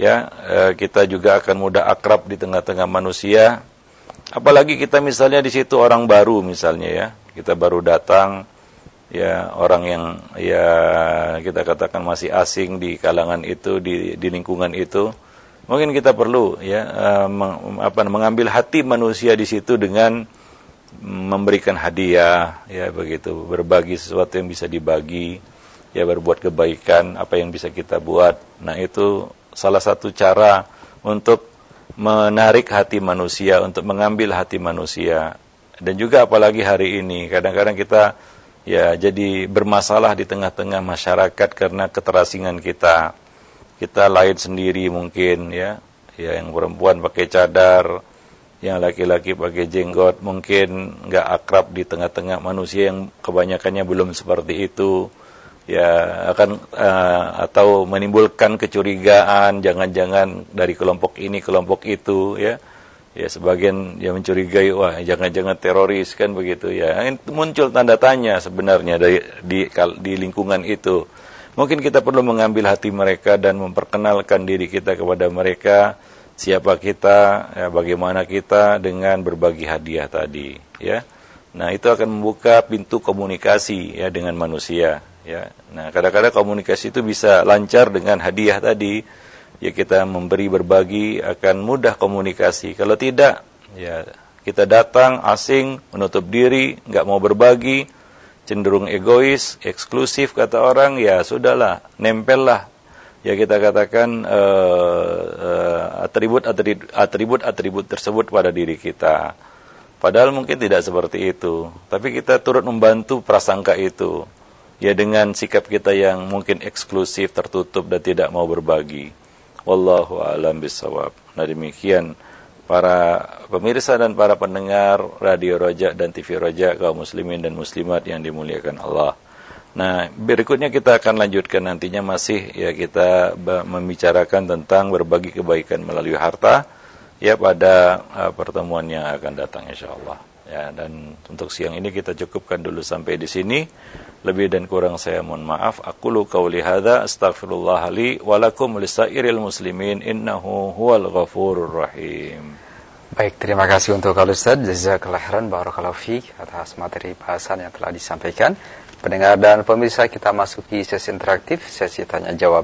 ya uh, kita juga akan mudah akrab di tengah-tengah manusia. Apalagi kita misalnya di situ orang baru misalnya ya, kita baru datang, ya orang yang ya kita katakan masih asing di kalangan itu, di, di lingkungan itu, mungkin kita perlu ya uh, meng, apa, mengambil hati manusia di situ dengan memberikan hadiah, ya begitu, berbagi sesuatu yang bisa dibagi, ya berbuat kebaikan, apa yang bisa kita buat. Nah itu salah satu cara untuk menarik hati manusia, untuk mengambil hati manusia. Dan juga apalagi hari ini, kadang-kadang kita ya jadi bermasalah di tengah-tengah masyarakat karena keterasingan kita. Kita lain sendiri mungkin ya, ya yang perempuan pakai cadar, yang laki-laki pakai jenggot, mungkin nggak akrab di tengah-tengah manusia yang kebanyakannya belum seperti itu, ya akan uh, atau menimbulkan kecurigaan, jangan-jangan dari kelompok ini kelompok itu, ya, ya sebagian yang mencurigai, wah jangan-jangan teroris kan begitu ya, muncul tanda tanya sebenarnya dari di di lingkungan itu. Mungkin kita perlu mengambil hati mereka dan memperkenalkan diri kita kepada mereka. Siapa kita, ya, bagaimana kita dengan berbagi hadiah tadi, ya. Nah, itu akan membuka pintu komunikasi ya dengan manusia, ya. Nah, kadang-kadang komunikasi itu bisa lancar dengan hadiah tadi. Ya kita memberi berbagi akan mudah komunikasi. Kalau tidak, ya kita datang asing, menutup diri, enggak mau berbagi, cenderung egois, eksklusif kata orang, ya sudahlah, nempellah. Ya kita katakan uh, uh, atribut-atribut atribut-atribut tersebut pada diri kita. Padahal mungkin tidak seperti itu. Tapi kita turut membantu prasangka itu. Ya dengan sikap kita yang mungkin eksklusif, tertutup dan tidak mau berbagi. Wallahu a'lam bishawab. Nah demikian para pemirsa dan para pendengar Radio Roja dan T V Roja kaum muslimin dan muslimat yang dimuliakan Allah. Nah, berikutnya kita akan lanjutkan nantinya masih ya kita membicarakan tentang berbagi kebaikan melalui harta ya pada uh, pertemuan yang akan datang insyaallah. Ya, dan untuk siang ini kita cukupkan dulu sampai di sini. Lebih dan kurang saya mohon maaf. Aqulu qauli hadza astaghfirullah li wa lakum lisairil muslimin innahu huwal ghafurur rahim. Baik, terima kasih untuk Al Ustaz. Jazakallahu khairan, barakallahu fiik atas materi bahasan yang telah disampaikan. Pendengar dan pemirsa, kita masuki sesi interaktif, sesi tanya jawab.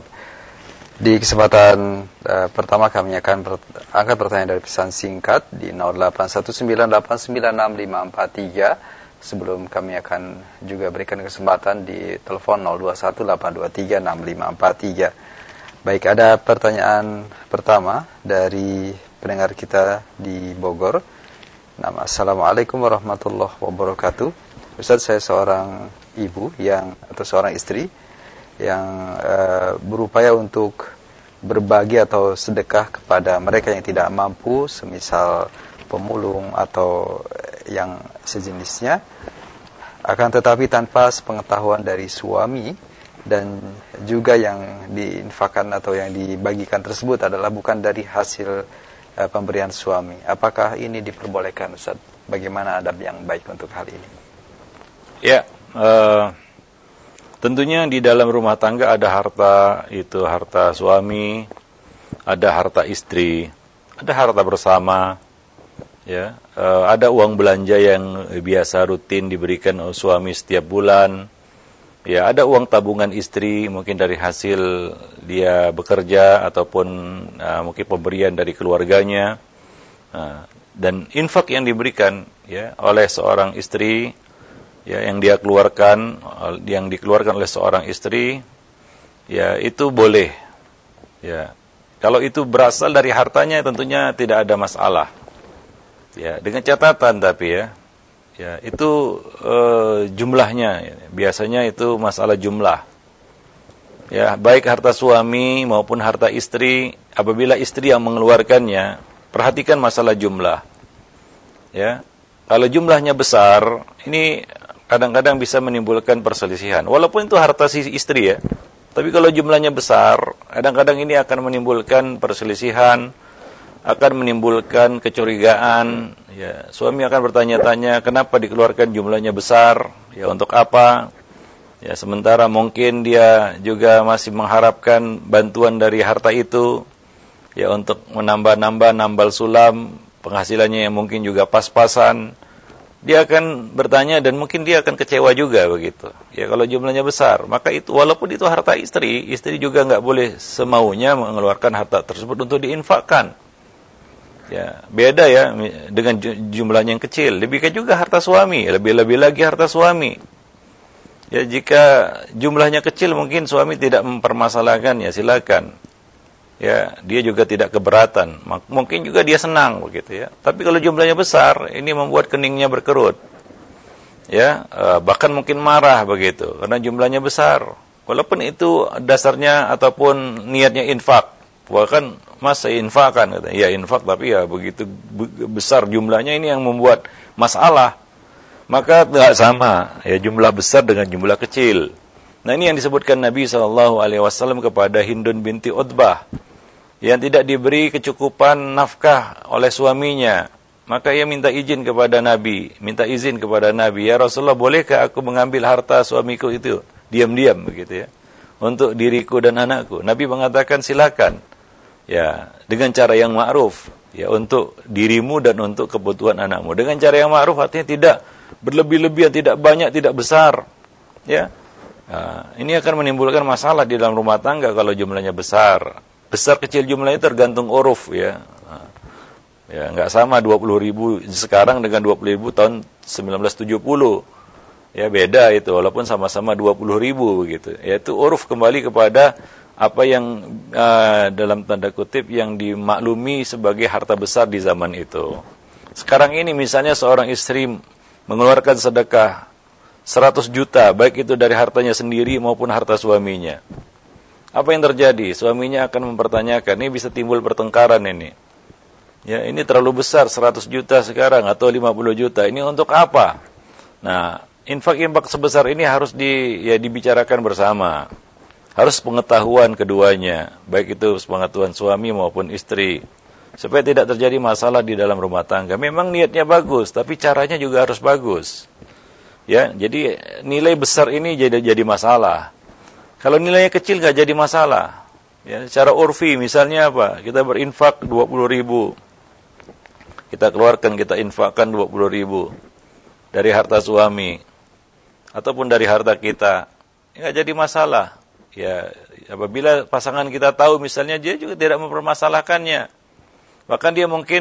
Di kesempatan uh, pertama kami akan ber- angkat pertanyaan dari pesan singkat di nol delapan satu sembilan delapan sembilan enam lima empat tiga. Sebelum kami akan juga berikan kesempatan di telepon nol dua satu delapan dua tiga enam lima empat tiga. Baik, ada pertanyaan pertama dari pendengar kita di Bogor. Nama, Assalamualaikum warahmatullahi wabarakatuh. Ustaz, saya seorang ibu yang atau seorang istri yang uh, berupaya untuk berbagi atau sedekah kepada mereka yang tidak mampu, semisal pemulung atau yang sejenisnya, akan tetapi tanpa sepengetahuan dari suami, dan juga yang diinfakkan atau yang dibagikan tersebut adalah bukan dari hasil uh, pemberian suami. Apakah ini diperbolehkan, Ustaz? Bagaimana adab yang baik untuk hal ini? Ya, uh, tentunya di dalam rumah tangga ada harta, itu harta suami, ada harta istri, ada harta bersama, ya, uh, ada uang belanja yang biasa rutin diberikan oleh suami setiap bulan, ya, ada uang tabungan istri mungkin dari hasil dia bekerja ataupun uh, mungkin pemberian dari keluarganya, uh, dan infak yang diberikan ya oleh seorang istri, ya yang dia keluarkan, yang dikeluarkan oleh seorang istri, ya itu boleh. Ya, kalau itu berasal dari hartanya tentunya tidak ada masalah. Ya, dengan catatan tapi ya, ya itu eh, jumlahnya, biasanya itu masalah jumlah. Ya, baik harta suami maupun harta istri, apabila istri yang mengeluarkannya, perhatikan masalah jumlah. Ya, kalau jumlahnya besar, ini kadang-kadang bisa menimbulkan perselisihan. Walaupun itu harta si istri ya, tapi kalau jumlahnya besar, kadang-kadang ini akan menimbulkan perselisihan, akan menimbulkan kecurigaan. Ya, suami akan bertanya-tanya, kenapa dikeluarkan jumlahnya besar? Ya, untuk apa? Ya, sementara mungkin dia juga masih mengharapkan bantuan dari harta itu. ya untuk menambah-nambah nambal sulam, penghasilannya yang mungkin juga pas-pasan, dia akan bertanya dan mungkin dia akan kecewa juga begitu. Ya kalau jumlahnya besar, maka itu walaupun itu harta istri, istri juga nggak boleh semaunya mengeluarkan harta tersebut untuk diinfakkan. Ya, beda ya dengan jumlahnya yang kecil. Demikian juga harta suami, lebih-lebih lagi harta suami. Ya, jika jumlahnya kecil mungkin suami tidak mempermasalahkan, ya silakan. Ya, dia juga tidak keberatan. Mungkin juga dia senang begitu ya. Tapi kalau jumlahnya besar, ini membuat keningnya berkerut. Ya, bahkan mungkin marah begitu karena jumlahnya besar. Walaupun itu dasarnya ataupun niatnya infak. Bahkan mas saya infakkan, katanya. Ya infak, tapi ya begitu besar jumlahnya ini yang membuat masalah. Maka tidak sama ya jumlah besar dengan jumlah kecil. Nah ini yang disebutkan Nabi shallallahu alaihi wasallam kepada Hindun binti Utbah yang tidak diberi kecukupan nafkah oleh suaminya. Maka ia minta izin kepada Nabi, minta izin kepada Nabi, ya Rasulullah, bolehkah aku mengambil harta suamiku itu diam-diam begitu ya untuk diriku dan anakku? Nabi mengatakan silakan. Ya, dengan cara yang ma'ruf, ya untuk dirimu dan untuk kebutuhan anakmu. Dengan cara yang ma'ruf artinya tidak berlebih-lebihan, tidak banyak, tidak besar. Ya. Nah, ini akan menimbulkan masalah di dalam rumah tangga kalau jumlahnya besar. Besar kecil jumlahnya tergantung uruf ya. Nah, ya, enggak sama dua puluh ribu sekarang dengan dua puluh ribu tahun seribu sembilan ratus tujuh puluh. Ya, beda itu walaupun sama-sama dua puluh ribu begitu. Yaitu uruf kembali kepada apa yang uh, dalam tanda kutip yang dimaklumi sebagai harta besar di zaman itu. Sekarang ini misalnya seorang istri mengeluarkan sedekah seratus juta, baik itu dari hartanya sendiri maupun harta suaminya. Apa yang terjadi? Suaminya akan mempertanyakan, ini bisa timbul pertengkaran ini. Ya, ini terlalu besar seratus juta sekarang atau lima puluh juta. Ini untuk apa? Nah, infak-infak sebesar ini harus di ya dibicarakan bersama. Harus pengetahuan keduanya, baik itu pengetahuan suami maupun istri, supaya tidak terjadi masalah di dalam rumah tangga. Memang niatnya bagus, tapi caranya juga harus bagus. Ya, jadi nilai besar ini jadi jadi masalah. Kalau nilainya kecil nggak jadi masalah. Ya, secara urfi misalnya apa? Kita berinfak dua puluh ribu. Kita keluarkan, kita infakkan dua puluh ribu dari harta suami ataupun dari harta kita. Nggak jadi masalah. Ya, apabila pasangan kita tahu misalnya dia juga tidak mempermasalahkannya, bahkan dia mungkin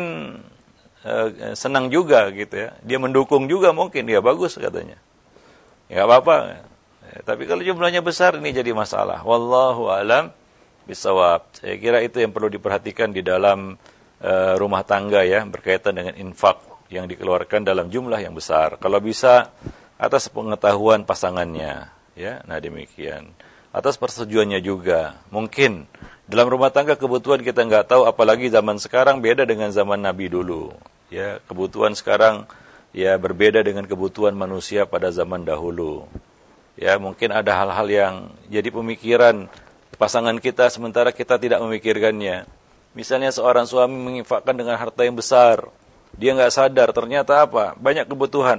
uh, senang juga gitu ya, dia mendukung juga mungkin, ya bagus katanya, ya apa-apa. Ya, tapi kalau jumlahnya besar ini jadi masalah. Wallahu a'lam bishawab. Saya kira itu yang perlu diperhatikan di dalam uh, rumah tangga ya, berkaitan dengan infak yang dikeluarkan dalam jumlah yang besar. Kalau bisa atas pengetahuan pasangannya, ya. Nah demikian. Atas persetujuannya juga. Mungkin dalam rumah tangga kebutuhan kita nggak tahu, apalagi zaman sekarang beda dengan zaman Nabi dulu. Ya, kebutuhan sekarang ya berbeda dengan kebutuhan manusia pada zaman dahulu. Ya, mungkin ada hal-hal yang jadi pemikiran pasangan kita sementara kita tidak memikirkannya. Misalnya seorang suami menginfakkan dengan harta yang besar, dia nggak sadar ternyata apa? Banyak kebutuhan.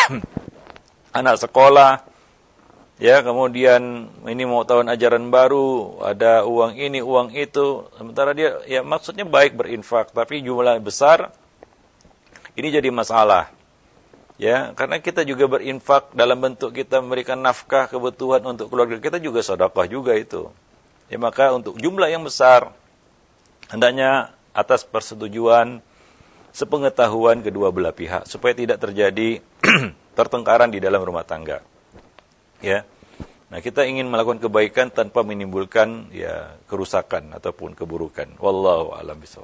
Anak sekolah, ya, kemudian ini mau tahun ajaran baru, ada uang ini, uang itu. Sementara dia, ya maksudnya baik berinfak, tapi jumlah besar, ini jadi masalah. Ya, karena kita juga berinfak dalam bentuk kita memberikan nafkah kebutuhan untuk keluarga kita juga sedekah juga itu. Ya, maka untuk jumlah yang besar, hendaknya atas persetujuan, sepengetahuan kedua belah pihak, supaya tidak terjadi pertengkaran di dalam rumah tangga. Ya, nah kita ingin melakukan kebaikan tanpa menimbulkan ya kerusakan ataupun keburukan. Wallahu a'lam bishawab.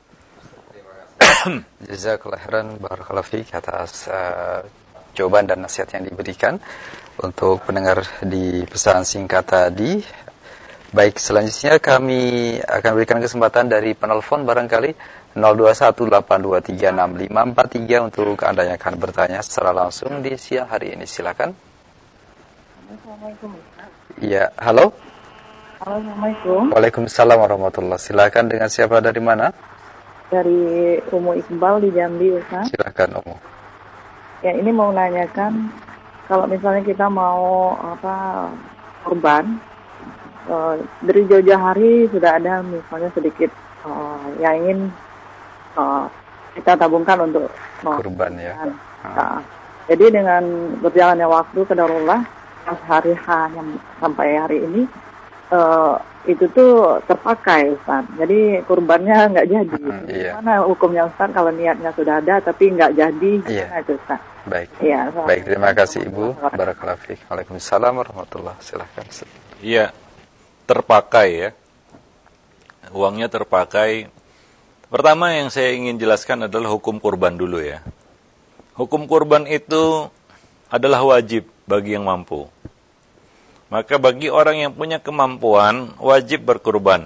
Jazakallahu khairan barakallahu fiik atas uh, jawaban dan nasihat yang diberikan untuk pendengar di pesan singkat tadi. Baik, selanjutnya kami akan berikan kesempatan dari penelpon barangkali nol dua satu delapan dua tiga enam lima empat tiga untuk Anda yang akan bertanya secara langsung di siang hari ini. Silakan. Assalamualaikum. Iya, halo. Assalamualaikum. Waalaikumsalam warahmatullahi. Silakan, dengan siapa, dari mana? Dari Umu Iqbal di Jambi, Ustaz. Silakan, Umu. Ya, ini mau nanyakan kalau misalnya kita mau apa korban uh, dari jauh-jauh hari sudah ada misalnya sedikit uh, yang ingin uh, kita tabungkan untuk kurban ya. Nah, jadi dengan berjalannya waktu kedarullah pas hari H yang sampai hari ini uh, itu tuh terpakai, Ustaz. Jadi kurbannya nggak jadi. Hmm, iya. Gimana hukumnya, Ustaz, kalau niatnya sudah ada tapi nggak jadi? Iya. Nah, itu, Ustaz. Baik. Iya, Baik, terima kasih Ibu. Barakallahu fiik. Waalaikumsalam warahmatullahi wabarakatuh. Silakan. Iya, terpakai ya. Uangnya terpakai. Pertama yang saya ingin jelaskan adalah hukum kurban dulu ya. Hukum kurban itu adalah wajib bagi yang mampu. Maka bagi orang yang punya kemampuan, wajib berkurban.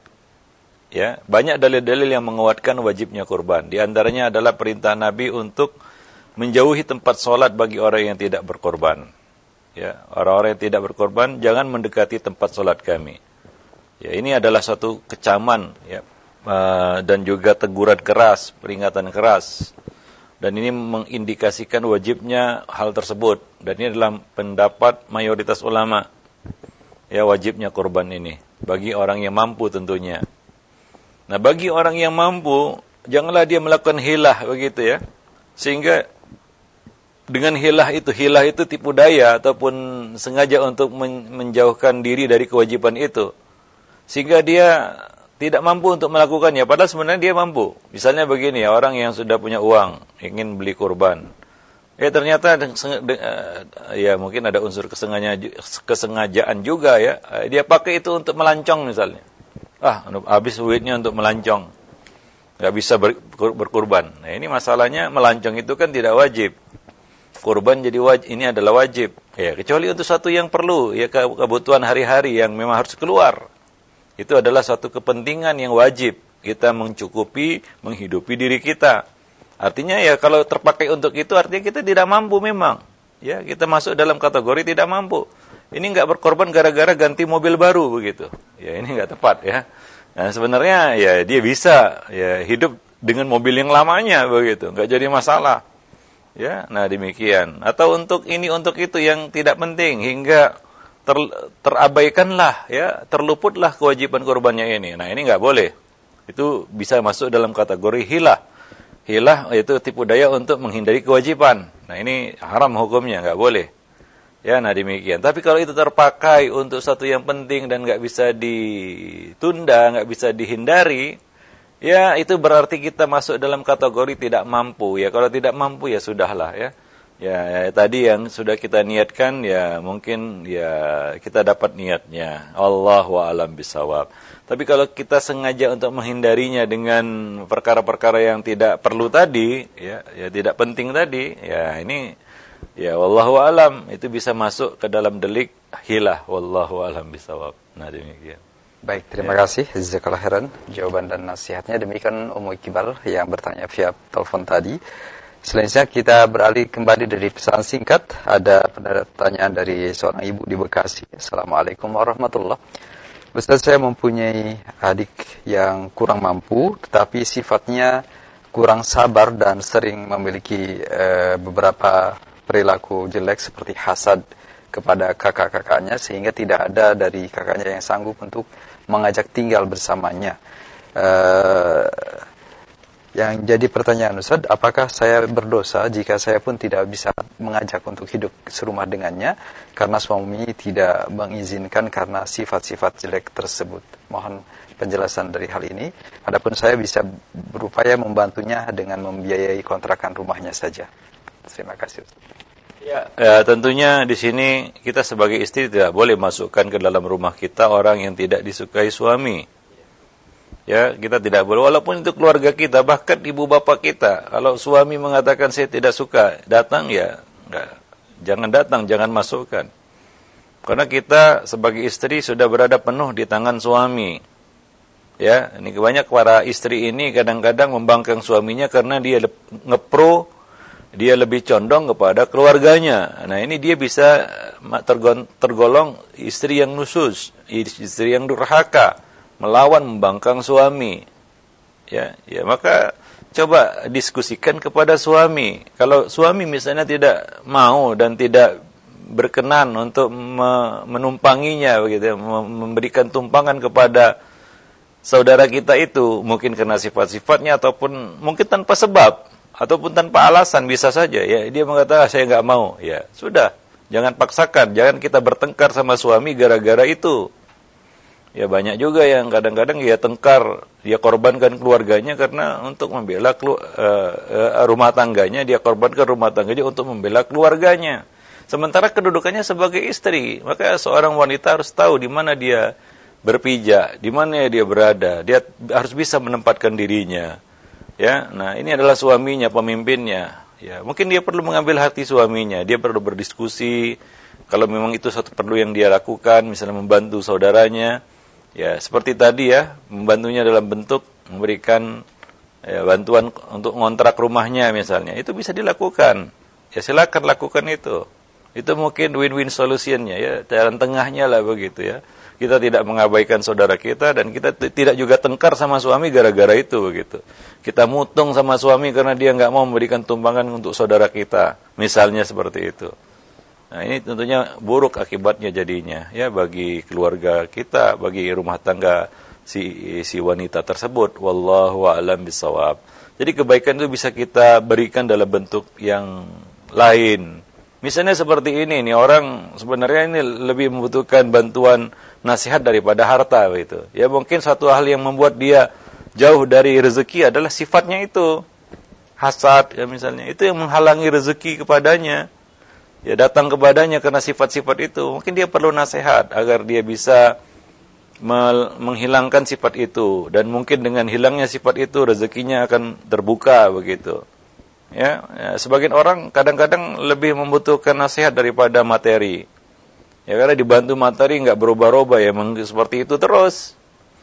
Ya, banyak dalil-dalil yang menguatkan wajibnya kurban. Di antaranya adalah perintah Nabi untuk menjauhi tempat sholat bagi orang yang tidak berkorban. Ya, orang-orang yang tidak berkorban jangan mendekati tempat sholat kami. Ya, ini adalah suatu kecaman ya, uh, dan juga teguran keras, peringatan keras. Dan ini mengindikasikan wajibnya hal tersebut. Dan ini adalah pendapat mayoritas ulama. Ya, wajibnya kurban ini. Bagi orang yang mampu tentunya. Nah, bagi orang yang mampu, janganlah dia melakukan hilah begitu ya. Sehingga dengan hilah itu, hilah itu tipu daya ataupun sengaja untuk menjauhkan diri dari kewajiban itu. Sehingga dia tidak mampu untuk melakukannya, padahal sebenarnya dia mampu. Misalnya begini ya, orang yang sudah punya uang, ingin beli kurban. Ya ternyata, ya mungkin ada unsur kesengajaan juga ya. Dia pakai itu untuk melancong misalnya. Ah, habis duitnya untuk melancong. Nggak bisa ber, berkurban. Nah ini masalahnya, melancong itu kan tidak wajib. Kurban jadi wajib, ini adalah wajib. Ya, kecuali untuk satu yang perlu, ya kebutuhan hari-hari yang memang harus keluar. Itu adalah suatu kepentingan yang wajib. Kita mencukupi, menghidupi diri kita. Artinya ya kalau terpakai untuk itu, artinya kita tidak mampu memang. Ya, kita masuk dalam kategori tidak mampu. Ini nggak berkorban gara-gara ganti mobil baru begitu. Ya, ini nggak tepat ya. Nah, sebenarnya ya dia bisa ya hidup dengan mobil yang lamanya begitu, nggak jadi masalah. Ya, nah demikian. Atau untuk ini untuk itu yang tidak penting hingga ter, terabaikanlah ya, terluputlah kewajiban kurbannya ini. Nah, ini nggak boleh. Itu bisa masuk dalam kategori hilah. Hilah itu tipu daya untuk menghindari kewajiban. Nah, ini haram hukumnya, nggak boleh. Ya, nah demikian. Tapi kalau itu terpakai untuk satu yang penting dan nggak bisa ditunda, nggak bisa dihindari, ya itu berarti kita masuk dalam kategori tidak mampu. Ya kalau tidak mampu ya sudahlah ya. Ya, ya tadi yang sudah kita niatkan ya mungkin ya kita dapat niatnya. Allahu a'lam bishawab. Tapi kalau kita sengaja untuk menghindarinya dengan perkara-perkara yang tidak perlu tadi, ya, ya tidak penting tadi, ya ini ya wallahu alam itu bisa masuk ke dalam delik hilah, wallahu alam bisawab. Nah demikian. Baik, terima ya. kasih jazakallahu khairan jawaban dan nasihatnya. Demikian Ummu Iqbal yang bertanya via telepon tadi. Selanjutnya kita beralih kembali dari pesan singkat. Ada pertanyaan dari seorang ibu di Bekasi. Assalamualaikum warahmatullahi wabarakatuh. Ustaz, saya mempunyai adik yang kurang mampu tetapi sifatnya kurang sabar dan sering memiliki e, beberapa perilaku jelek seperti hasad kepada kakak-kakaknya sehingga tidak ada dari kakaknya yang sanggup untuk mengajak tinggal bersamanya. Uh, yang jadi pertanyaan Ustaz, apakah saya berdosa jika saya pun tidak bisa mengajak untuk hidup serumah dengannya karena suami tidak mengizinkan karena sifat-sifat jelek tersebut? Mohon penjelasan dari hal ini. Adapun saya bisa berupaya membantunya dengan membiayai kontrakan rumahnya saja. Terima kasih Ustaz. Ya, ya, tentunya di sini kita sebagai istri tidak boleh masukkan ke dalam rumah kita orang yang tidak disukai suami. Ya, kita tidak boleh, walaupun itu keluarga kita, bahkan ibu bapak kita. Kalau suami mengatakan saya tidak suka, datang ya, enggak, jangan datang, jangan masukkan. Karena kita sebagai istri sudah berada penuh di tangan suami. Ya, ini banyak para istri ini kadang-kadang membangkang suaminya karena dia ngepro, dia lebih condong kepada keluarganya. Nah, ini dia bisa tergolong istri yang nusus, istri yang durhaka, melawan membangkang suami. Ya, ya maka coba diskusikan kepada suami. Kalau suami misalnya tidak mau dan tidak berkenan untuk menumpanginya begitu, memberikan tumpangan kepada saudara kita itu mungkin karena sifat-sifatnya ataupun mungkin tanpa sebab ataupun tanpa alasan bisa saja ya dia mengatakan saya nggak mau, ya sudah, jangan paksakan, jangan kita bertengkar sama suami gara-gara itu. Ya banyak juga yang kadang-kadang dia tengkar, dia korbankan keluarganya karena untuk membela kelu, uh, uh, rumah tangganya, dia korbankan rumah tangganya untuk membela keluarganya. Sementara kedudukannya sebagai istri, maka seorang wanita harus tahu di mana dia berpijak, di mana dia berada, dia harus bisa menempatkan dirinya. Ya, nah ini adalah suaminya, pemimpinnya. Ya, mungkin dia perlu mengambil hati suaminya, dia perlu berdiskusi. Kalau memang itu satu perlu yang dia lakukan, misalnya membantu saudaranya. Ya, seperti tadi ya, membantunya dalam bentuk memberikan ya, bantuan untuk ngontrak rumahnya misalnya. Itu bisa dilakukan. Ya, silakan lakukan itu. Itu mungkin win-win solutionnya ya, jalan tengahnya lah begitu ya. Kita tidak mengabaikan saudara kita dan kita t- tidak juga tengkar sama suami gara-gara itu begitu. Kita mutung sama suami karena dia nggak mau memberikan tumpangan untuk saudara kita. Misalnya seperti itu. Nah, ini tentunya buruk akibatnya jadinya ya bagi keluarga kita, bagi rumah tangga si si wanita tersebut. Wallahu a'lam bishawab. Jadi kebaikan itu bisa kita berikan dalam bentuk yang lain. Misalnya seperti ini nih, orang sebenarnya ini lebih membutuhkan bantuan nasihat daripada harta gitu. Ya mungkin satu hal yang membuat dia jauh dari rezeki adalah sifatnya itu. Hasad ya misalnya, itu yang menghalangi rezeki kepadanya. Ya datang kepadanya karena sifat-sifat itu. Mungkin dia perlu nasihat agar dia bisa menghilangkan sifat itu, dan mungkin dengan hilangnya sifat itu rezekinya akan terbuka begitu. Ya, ya sebagian orang kadang-kadang lebih membutuhkan nasihat daripada materi. Ya karena dibantu materi nggak berubah-ubah ya, seperti itu terus.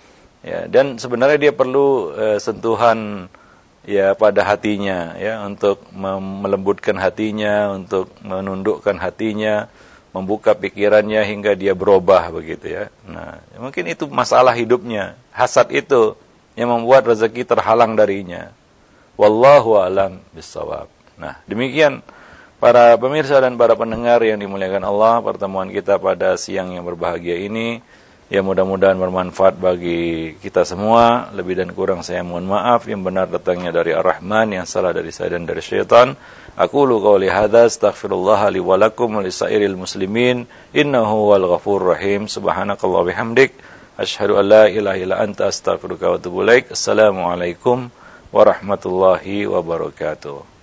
Ya, dan sebenarnya dia perlu uh, sentuhan ya pada hatinya ya untuk melembutkan hatinya, untuk menundukkan hatinya, membuka pikirannya hingga dia berubah begitu ya. Nah, mungkin itu masalah hidupnya. Hasad itu yang membuat rezeki terhalang darinya. Wallahu a'lam bishawab. Nah, demikian para pemirsa dan para pendengar yang dimuliakan Allah, pertemuan kita pada siang yang berbahagia ini. Ya mudah-mudahan bermanfaat bagi kita semua. Lebih dan kurang saya mohon maaf. Yang benar datangnya dari Ar-Rahman, yang salah dari saya dan dari syaitan. Aqulu qawli hadza astaghfirullah li wa lakum wa lisairil muslimin innahu wal ghafurur rahim. Subhanakallah bihamdik asyhadu an la ilaha illa anta astaghfiruka wa atubu ilaik. Assalamualaikum warahmatullahi wabarakatuh.